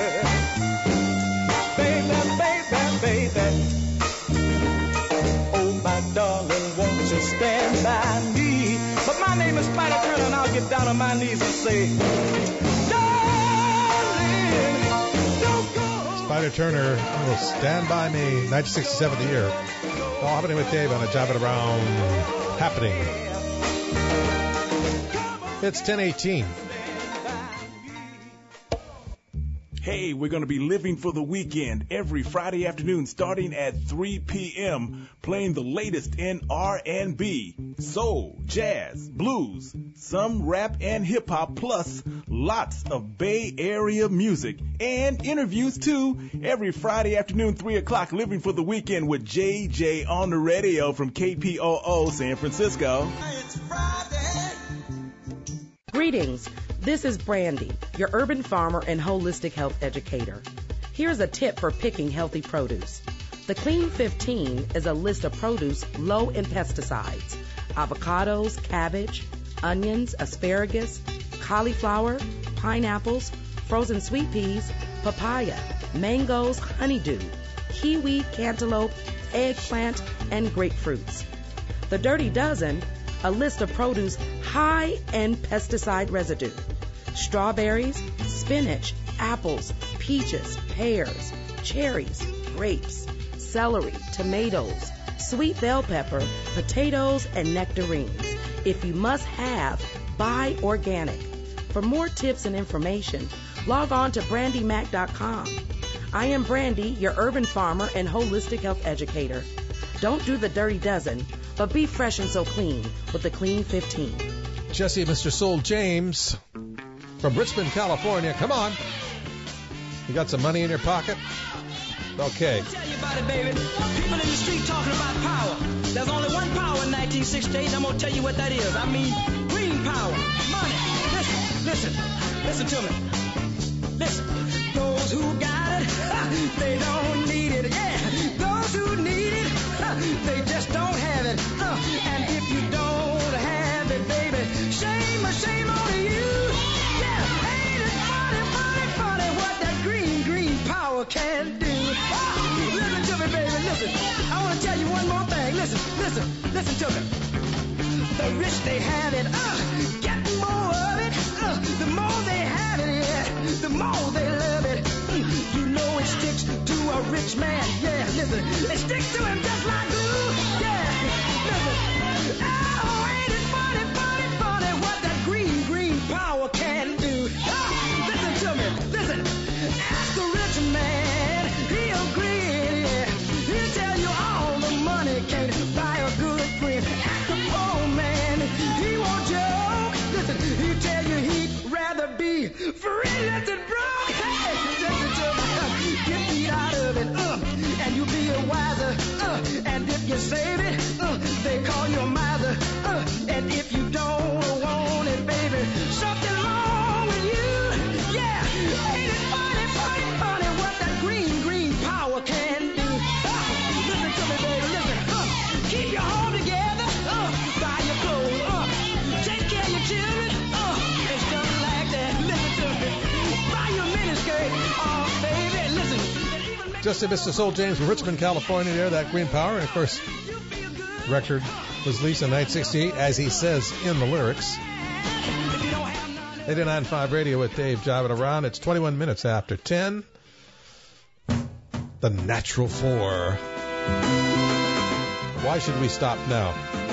Baby, oh my darling, won't you stand by me? But my name is Spider Turner, and I'll get down on my knees and say, darling, don't go. Spider Turner will Stand By Me, 1967 the year. All happening with Dave on a Jive It Around happening. It's 10:18. Hey, we're going to be living for the weekend every Friday afternoon starting at 3 p.m., playing the latest in R&B, soul, jazz, blues, some rap and hip-hop, plus lots of Bay Area music and interviews, too, every Friday afternoon, 3 o'clock, living for the weekend with JJ on the radio from KPOO San Francisco. Greetings. This is Brandy, your urban farmer and holistic health educator. Here's a tip for picking healthy produce. The Clean 15 is a list of produce low in pesticides: avocados, cabbage, onions, asparagus, cauliflower, pineapples, frozen sweet peas, papaya, mangoes, honeydew, kiwi, cantaloupe, eggplant, and grapefruits. The Dirty Dozen, a list of produce high in pesticide residue: strawberries, spinach, apples, peaches, pears, cherries, grapes, celery, tomatoes, sweet bell pepper, potatoes, and nectarines. If you must have, buy organic. For more tips and information, log on to brandymac.com. I am Brandy, your urban farmer and holistic health educator. Don't do the Dirty Dozen, but be fresh and so clean with the Clean 15. Jesse and Mr. Soul James from Richmond, California. Come on. You got some money in your pocket? Okay. Tell you about it, baby. People in the street talking about power. There's only one power in 1968, and I'm going to tell you what that is. I mean, green power, money. Listen to me. Listen. Those who got it, they don't need it. Yeah. Those who need it, they just don't have it. And if you don't have it, baby, shame on you. Yeah, ain't it funny what that green power can do. Listen to me, baby, listen. I want to tell you one more thing. Listen to me. The rich, they have it, get more of it. The more they have it, yeah, the more they love it. You know it sticks to a rich man, yeah, listen. It sticks to him just like glue, yeah, listen. Oh, ain't it funny what that green power can do. Listen to me, listen. Ask the rich man, he'll agree, yeah. He'll tell you all the money can't buy a good friend. Ask the poor man, he won't joke. Listen, he'll tell you he'd rather be free than broke. Hey, listen to me, get beat out of it, and you'll be a wiser. And if you save it, they call you a miser. And if you don't want it, baby, something wrong with you. Yeah, ain't it funny what that green power can do. Listen to me, baby, listen. Keep your home together, buy your clothes, take care of your children, and stuff like that. Listen to me. Buy your miniskirt, baby, listen. Just to Mr. Soul James from Richmond, California there, that green power. And, of course, record was released in 1968, as he says in the lyrics. 89.5 Radio with Dave Jiving Around. It's 21 minutes after 10. The Natural Four. Why should we stop now?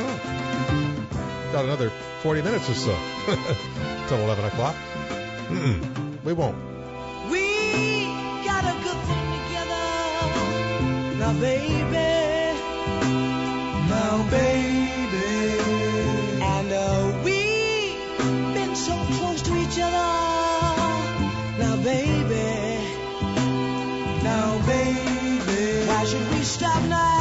Got another 40 minutes or so till 11 o'clock. We won't. We got a good thing together. Now, baby. Now, baby. And we've been so close to each other. Now, baby. Now, baby. Why should we stop now?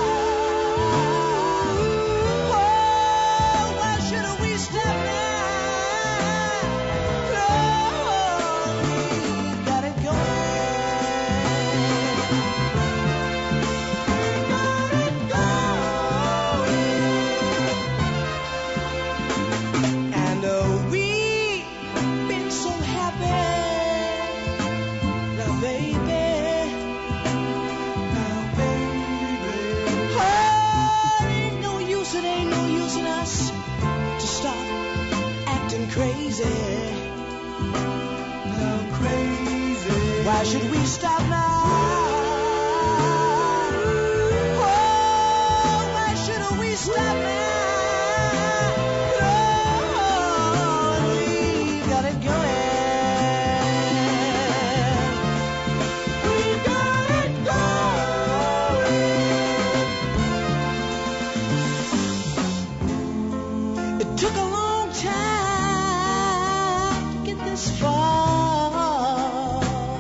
Crazy, how crazy. Why should we stop now? Oh, why should we stop now? Oh, we've got it going. We've got it going. It took a long time this far.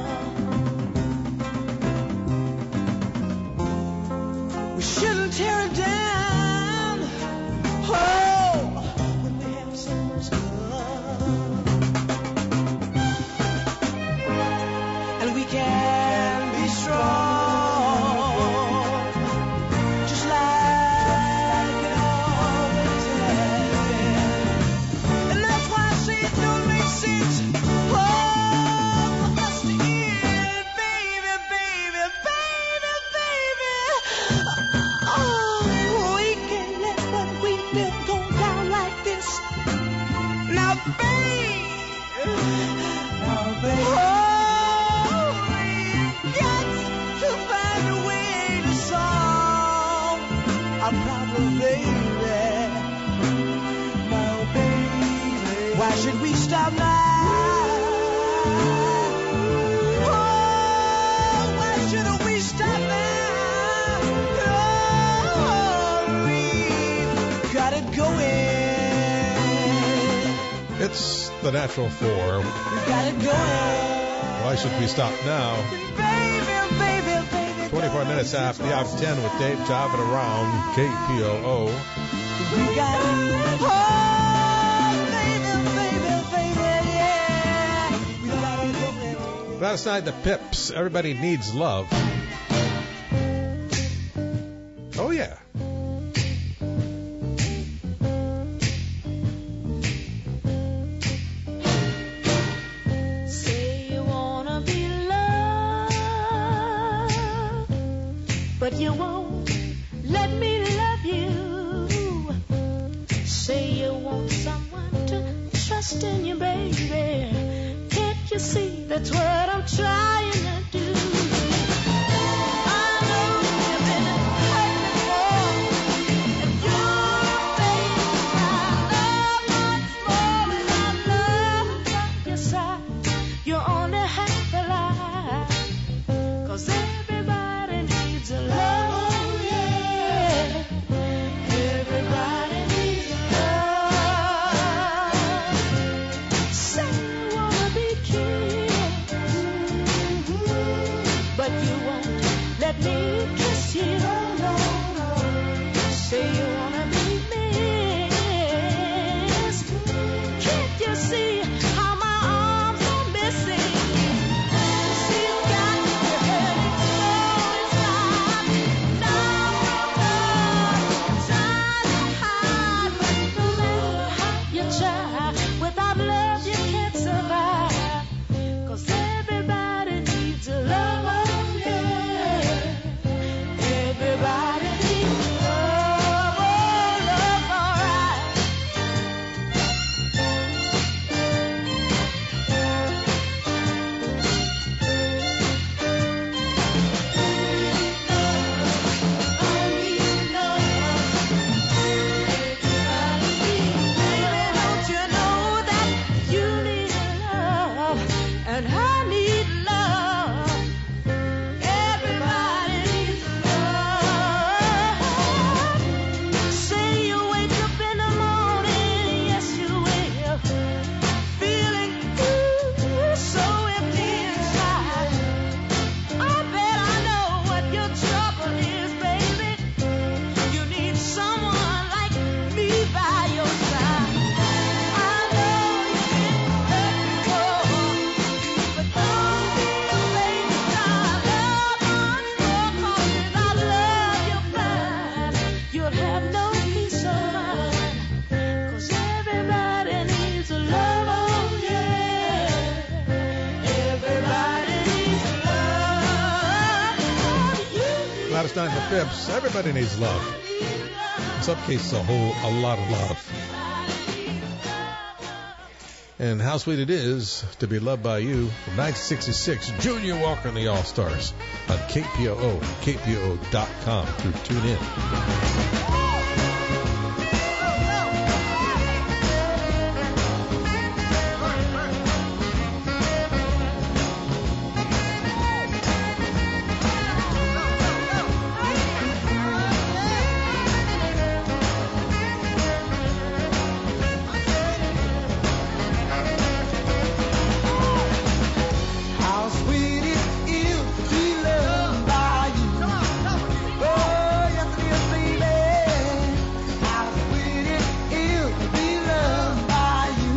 We shouldn't tear it down. Oh, when we have so much love, and we can be strong, just like it always has been. And that's why I say it don't make sense. Why should we stop now? Oh, why shouldn't we stop now? Oh, we've got it going. It's the Natural Four. We've got it going. Why should we stop now? Baby, 24 minutes after the hour of 10 with Dave Jiving Around, KPOO. We got it. Oh, Last night, the Pips. Everybody needs love. Oh, yeah. Say you wanna be loved, but you won't let me love you. Say you want someone to trust in you, baby. Can't you see that's what I'm trying to do? I know you've been hurt before, and you're facing my love much more than I love by your side. You're only half alive, 'cause everybody needs a love, yeah. Everybody needs a love. Say you wanna be killed. It's not the fibs. Everybody needs love. In some cases, a lot of love. And how sweet it is to be loved by you. From 1966, Junior Walker and the All-Stars on KPOO, KPOO.com through TuneIn. How sweet it is to be loved by you. Oh, yes it is, baby. How sweet it is to be loved by you.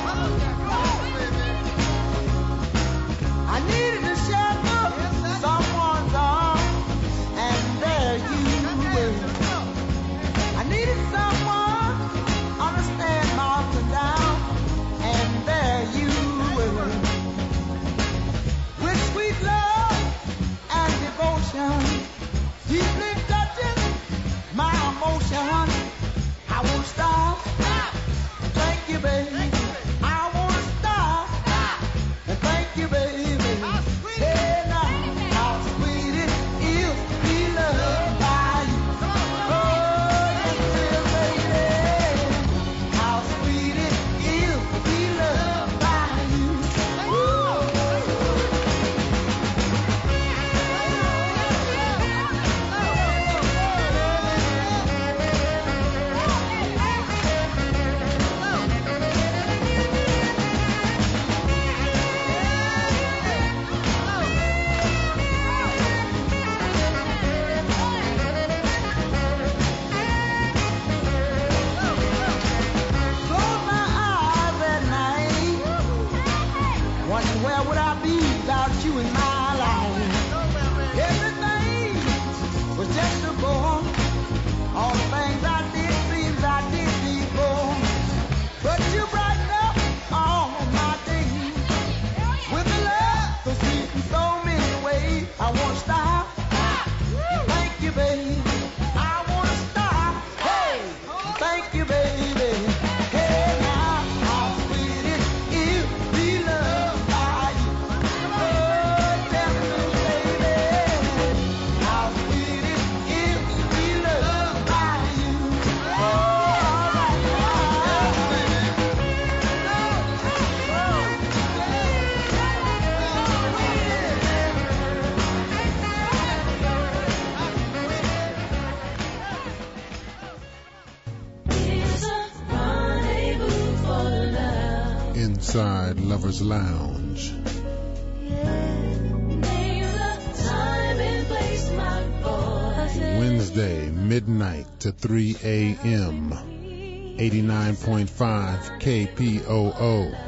I needed to shelter someone's arms, and there you were. I needed someone to understand my up and down, and there you were. With sweet love and devotion, deeply touching my emotion. I won't stop. Thank you, baby. I won't stop. Thank you, baby. Hey, now, how sweet it is to be loved by you. Oh, yes, it is, baby. How sweet it is to be loved by you. Close my eyes at night, wondering where would I be without you in my life. Everything was just a bore. All the things I did seems I did before. But you brighten up all my days with a love so sweet in so many ways. I won't stop. Thank you, baby. I won't stop. Hey, thank you, baby. Hey, now, how sweet it is to be loved by you. Oh, tell me, baby, how sweet it is to be loved by you. Oh, all right, Inside Lovers Lounge. Wednesday, midnight to 3 a.m. 89.5 KPOO.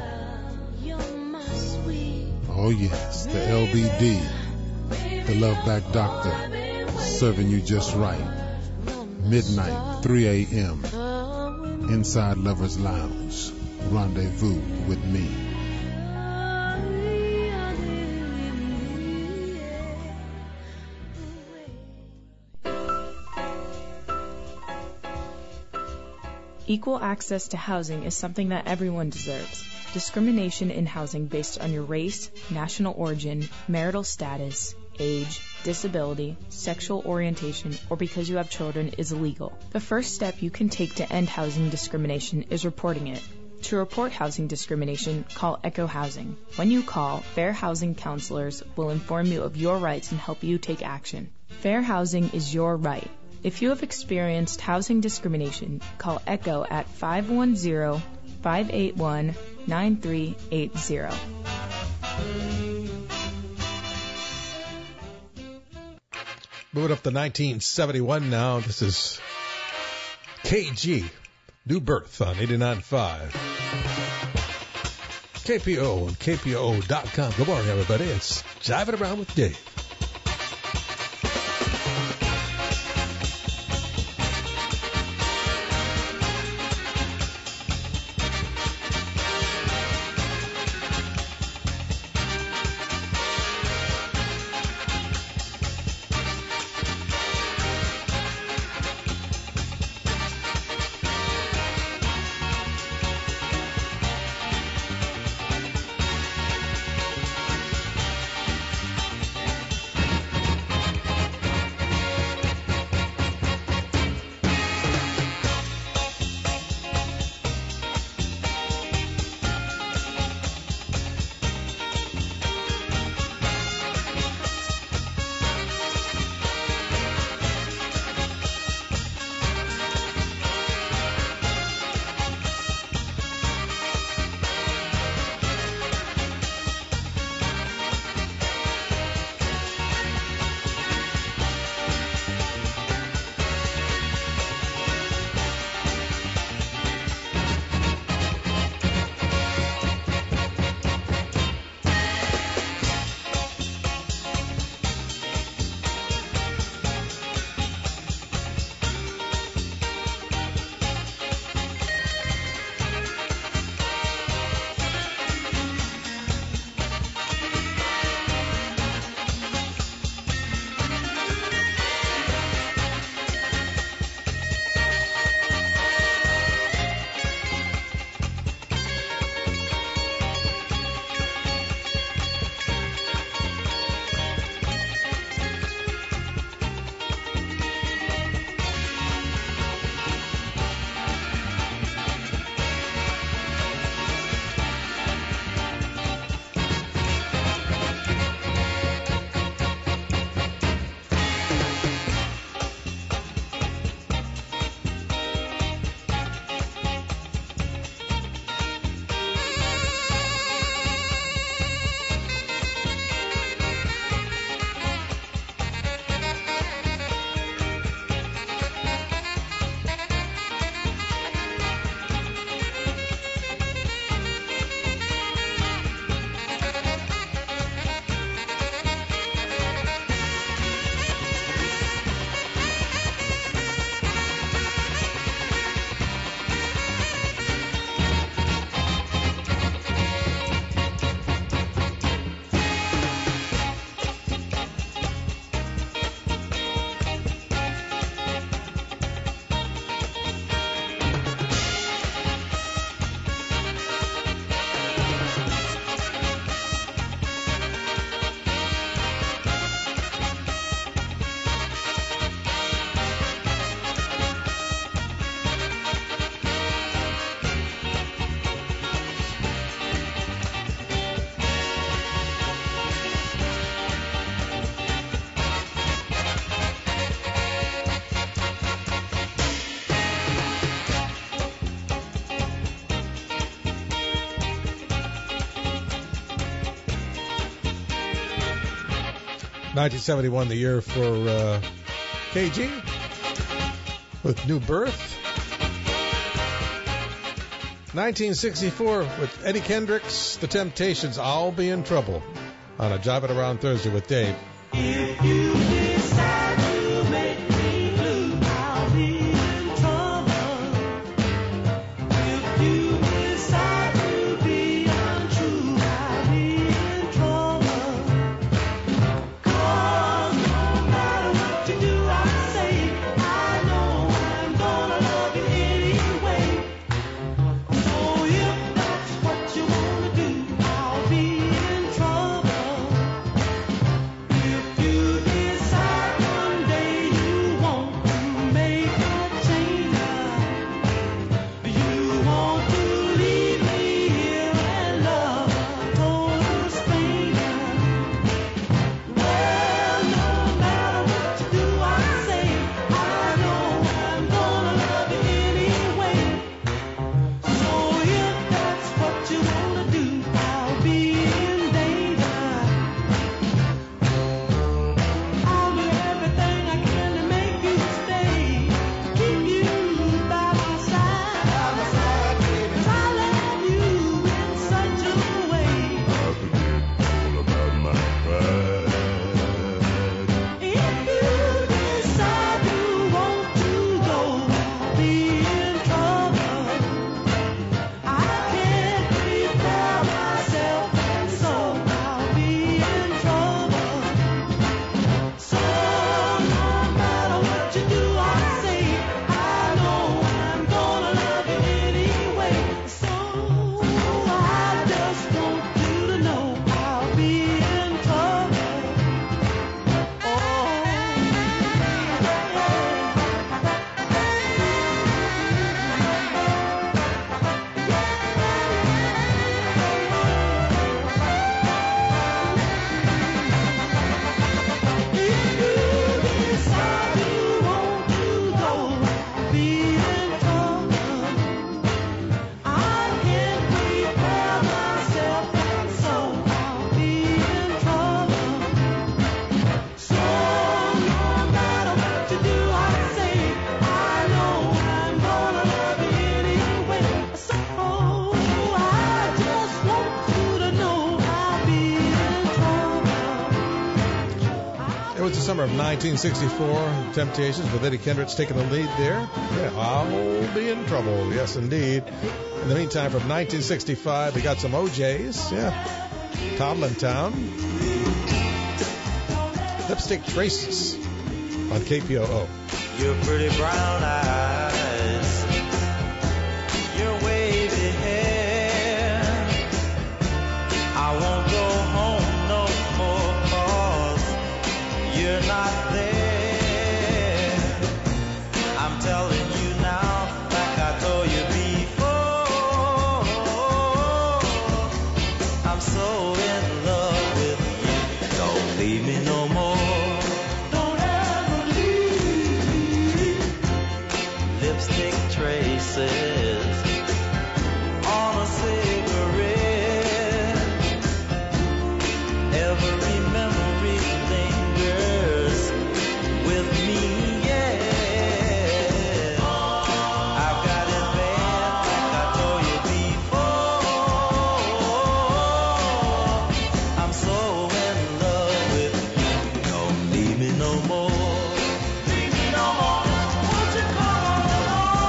Oh yes, the LBD, the Love Back Doctor, serving you just right. Midnight, 3 a.m. Inside Lovers Lounge. Rendezvous with me. Equal access to housing is something that everyone deserves. Discrimination in housing based on your race, national origin, marital status, age, disability, sexual orientation, or because you have children is illegal. The first step you can take to end housing discrimination is reporting it. To report housing discrimination, call Echo Housing. When you call, Fair Housing counselors will inform you of your rights and help you take action. Fair housing is your right. If you have experienced housing discrimination, call Echo at 510-581-9380. Moving up to 1971 now. This is KG, New Birth on 89.5. KPO and KPO.com. Good morning, everybody. It's Jiving Around with Dave. 1971, the year for KG with New Birth. 1964 with Eddie Kendricks, The Temptations, I'll Be in Trouble, on a Jive It Around Thursday with Dave. If you decide to make me blue, I'll be in trouble. If you decide to be untrue, I'll be in trouble. 'Cause no matter what you do, I say, I know I'm gonna love you anyway. So if that's what you wanna do, I'll be in trouble. If you decide one day you want to make a change, you want to leave me here and love a total stranger. Well, no matter what you do, I say, I know I'm gonna love you anyway. So if that's what you wanna do, I'll be in danger. I'll do everything I can to make you stay, keep you by my side. 'Cause I love you in such a way. All about my pride. If you decide you want to go, I'll be in trouble. I can't prepare myself, and so I'll be in trouble. So no matter what you do, I say, I know I'm gonna love you anyway. So I just want you to know I'll be in trouble. It was the summer of 1964. Temptations with Eddie Kendricks taking the lead there. Yeah, I'll be in trouble. Yes, indeed. In the meantime, from 1965, we got some OJs. Yeah. Toddlin' Town. Lipstick Traces on KPOO. Your pretty brown eyes, your wavy hair. I won't go home no more 'cause you're not there. I'm telling you now, like I told you before, I'm so in love with you. Don't leave me no more. Don't ever leave me. Lipstick traces on a cigarette. Every memory lingers with me, yeah. I've got it bad, like I told you before. I'm so in love with you. Don't leave me no more. Leave me no more. Won't you come on along?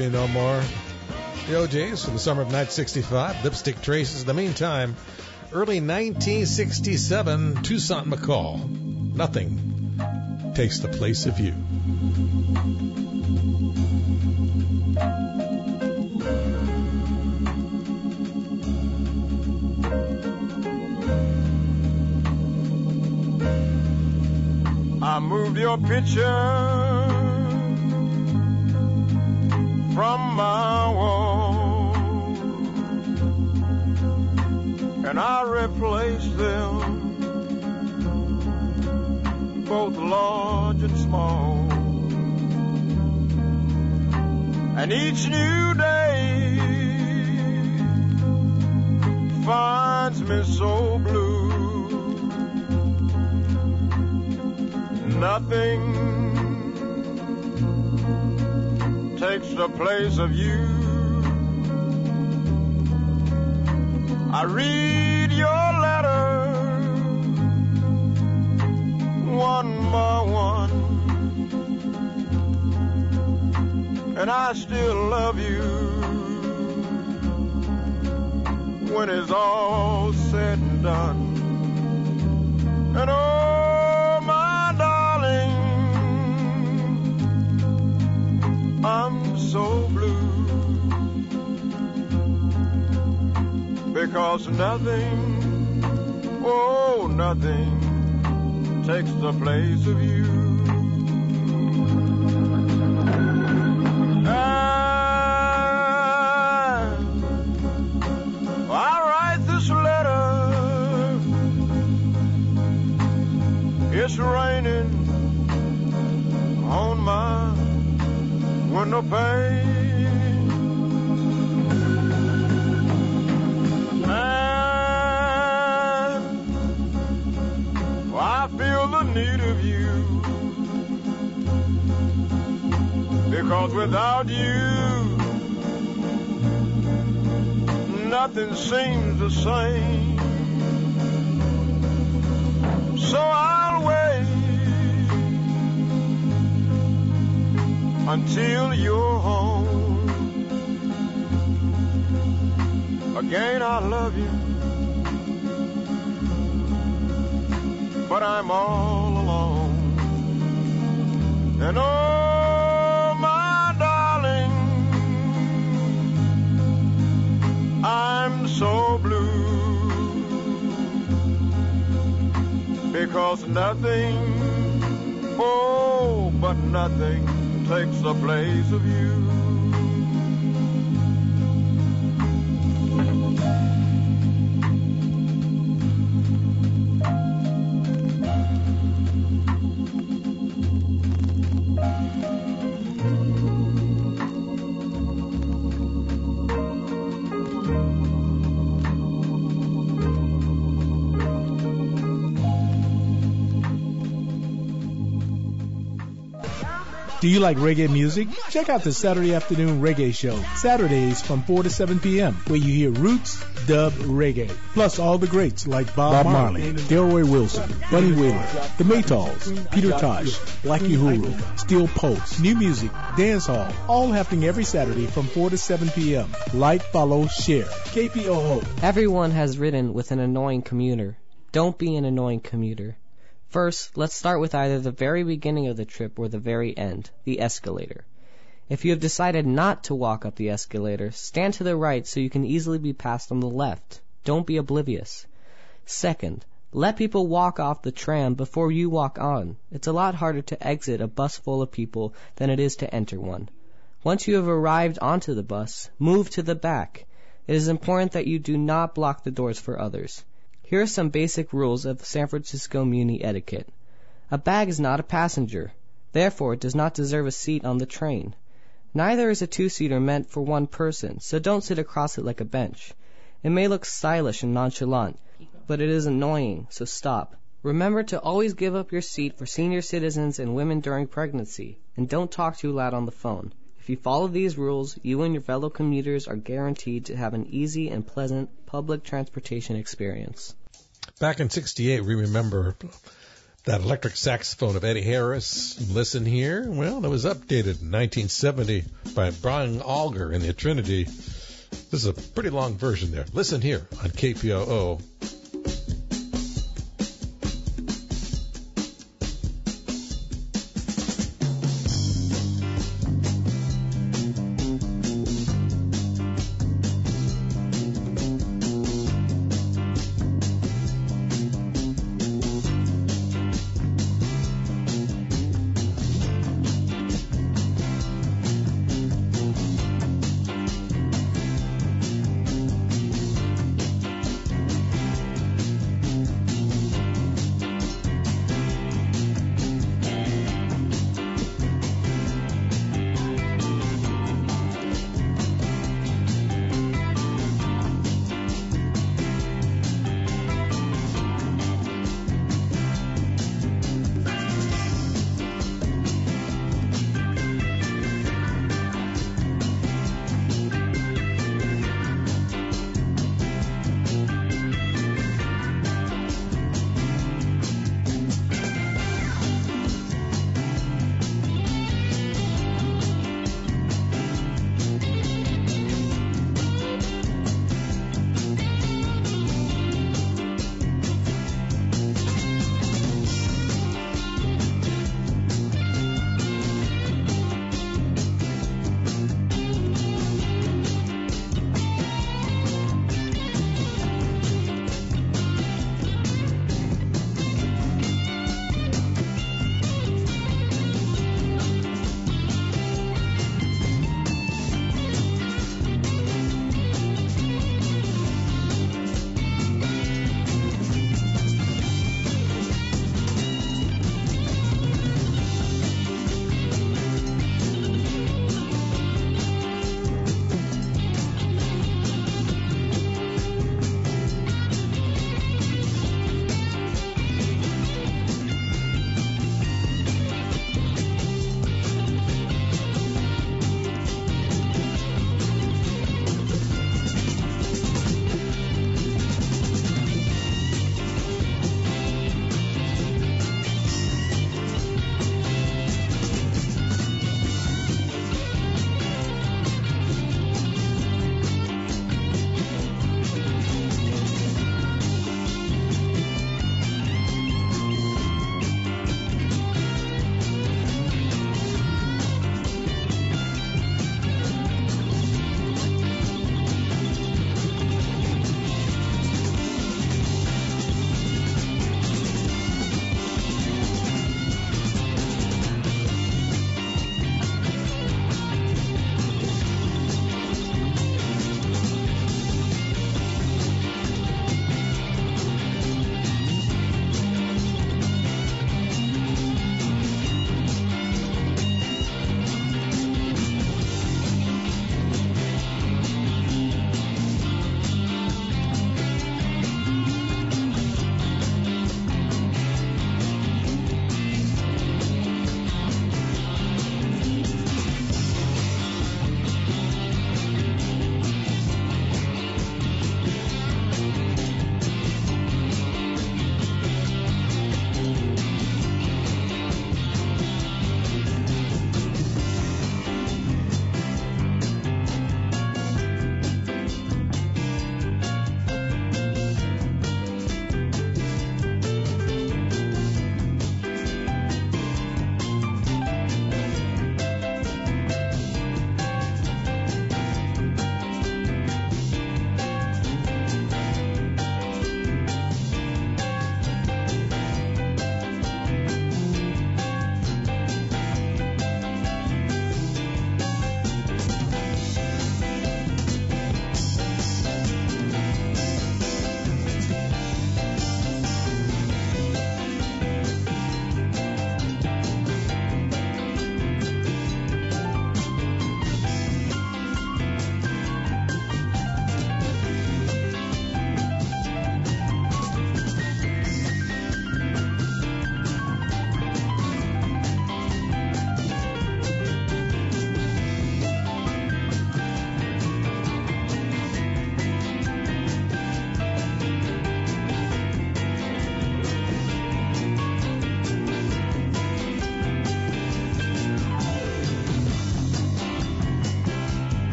Me No More. The OJs from the summer of 1965. Lipstick Traces. In the meantime, early 1967, Toussaint McCall. Nothing takes the place of you. I moved your picture from my wall, and I replaced them, both large and small. And each new day finds me so blue. Nothing takes the place of you. I read your letter one by one, and I still love you when it's all said and done. And oh, my darling, I'm so blue, because nothing, oh, nothing takes the place of you. I write this letter, it's raining on my window pane, and I feel the need of you, because without you nothing seems the same. So I'll wait until you're home. Again, I love you, but I'm all alone. And oh, my darling, I'm so blue, because nothing, oh, but nothing takes the place of you. Do you like reggae music? Check out the Saturday Afternoon Reggae Show, Saturdays from 4 to 7 p.m., where you hear roots, dub, reggae, plus all the greats like Bob Marley, Delroy Wilson, Bunny Wheeler, The Maytals, Peter Tosh, Black Uhuru, Steel Pulse, new music, dance hall, all happening every Saturday from 4 to 7 p.m. Like, follow, share. KPOO. Everyone has ridden with an annoying commuter. Don't be an annoying commuter. First, let's start with either the very beginning of the trip or the very end, the escalator. If you have decided not to walk up the escalator, stand to the right so you can easily be passed on the left. Don't be oblivious. Second, let people walk off the tram before you walk on. It's a lot harder to exit a bus full of people than it is to enter one. Once you have arrived onto the bus, move to the back. It is important that you do not block the doors for others. Here are some basic rules of San Francisco Muni etiquette. A bag is not a passenger. Therefore, it does not deserve a seat on the train. Neither is a two-seater meant for one person, so don't sit across it like a bench. It may look stylish and nonchalant, but it is annoying, so stop. Remember to always give up your seat for senior citizens and women during pregnancy, and don't talk too loud on the phone. If you follow these rules, you and your fellow commuters are guaranteed to have an easy and pleasant public transportation experience. Back in '68, we remember That electric saxophone of Eddie Harris, Listen Here, well, that was updated in 1970 by Brian Auger in the Trinity. This is a pretty long version there. Listen Here on KPOO.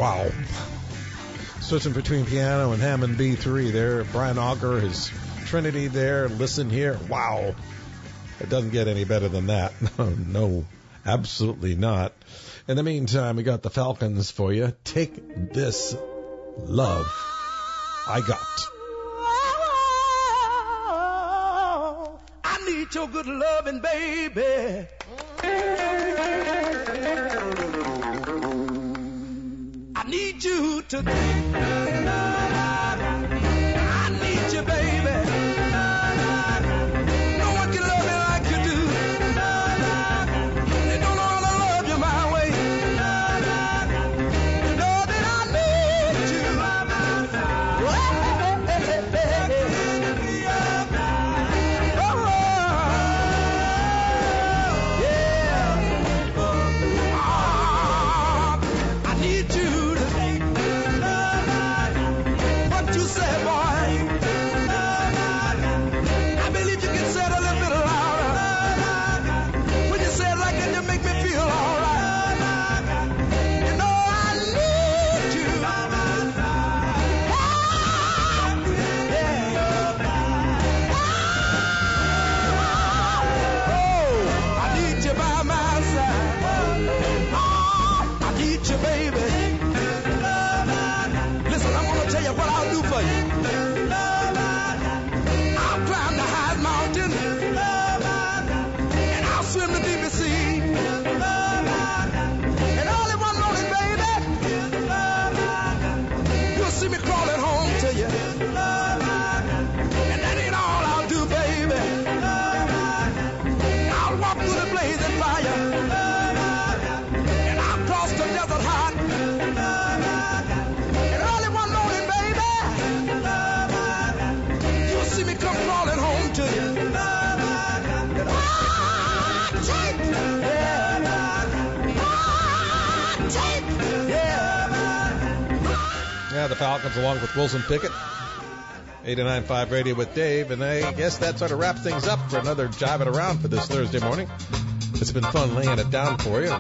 Wow. Switching between piano and Hammond B3 there. Brian Auger, his Trinity there. Listen here. Wow. It doesn't get any better than that. No, absolutely not. In the meantime, we got the Falcons for you. Take This Love I Got. I need your good loving, baby. I need you to. I need you, baby. No one can love me like you do. They don't know how to love you my way. You know that I need you. I need you to what you say, boy. I believe you can say it a little bit louder. When you say it like that, you make me feel alright. You know I need you. Oh, I need you by my side. I need you, baby. Listen, I'm gonna tell you what I'll do for you. I'll climb the highest mountain, and I'll swim the deepest sea. And all in one morning, baby, you'll see me crawling home to you. And that ain't all I'll do, baby. I'll walk through the blazing fire, and I'll cross the desert hot. And early one morning, baby, you'll see me come crawling home to you. And Yeah, the Falcons along with Wilson Pickett. 89.5 Radio with Dave. And I guess that sort of wraps things up for another Jiving Around for this Thursday morning. It's been fun laying it down for you.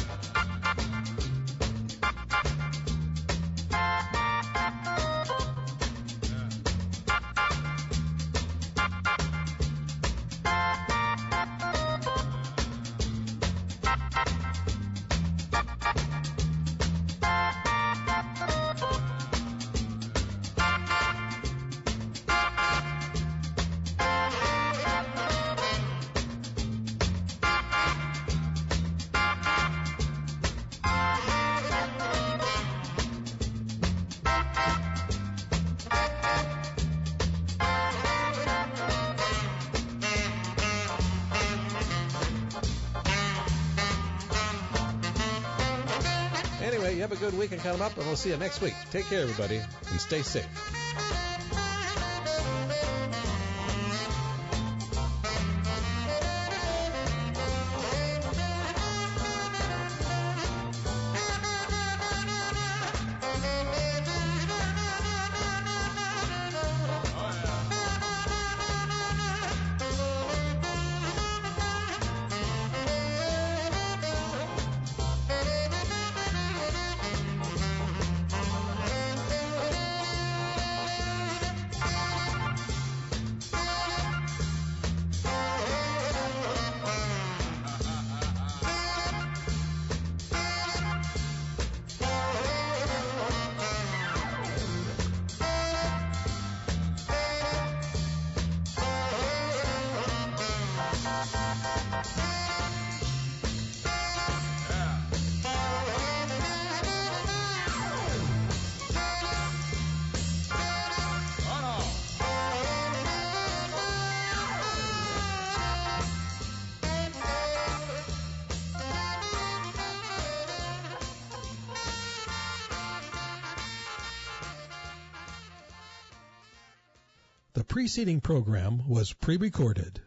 Anyway, you have a good weekend coming up, and we'll see you next week. Take care, everybody, and stay safe. The preceding program was pre-recorded.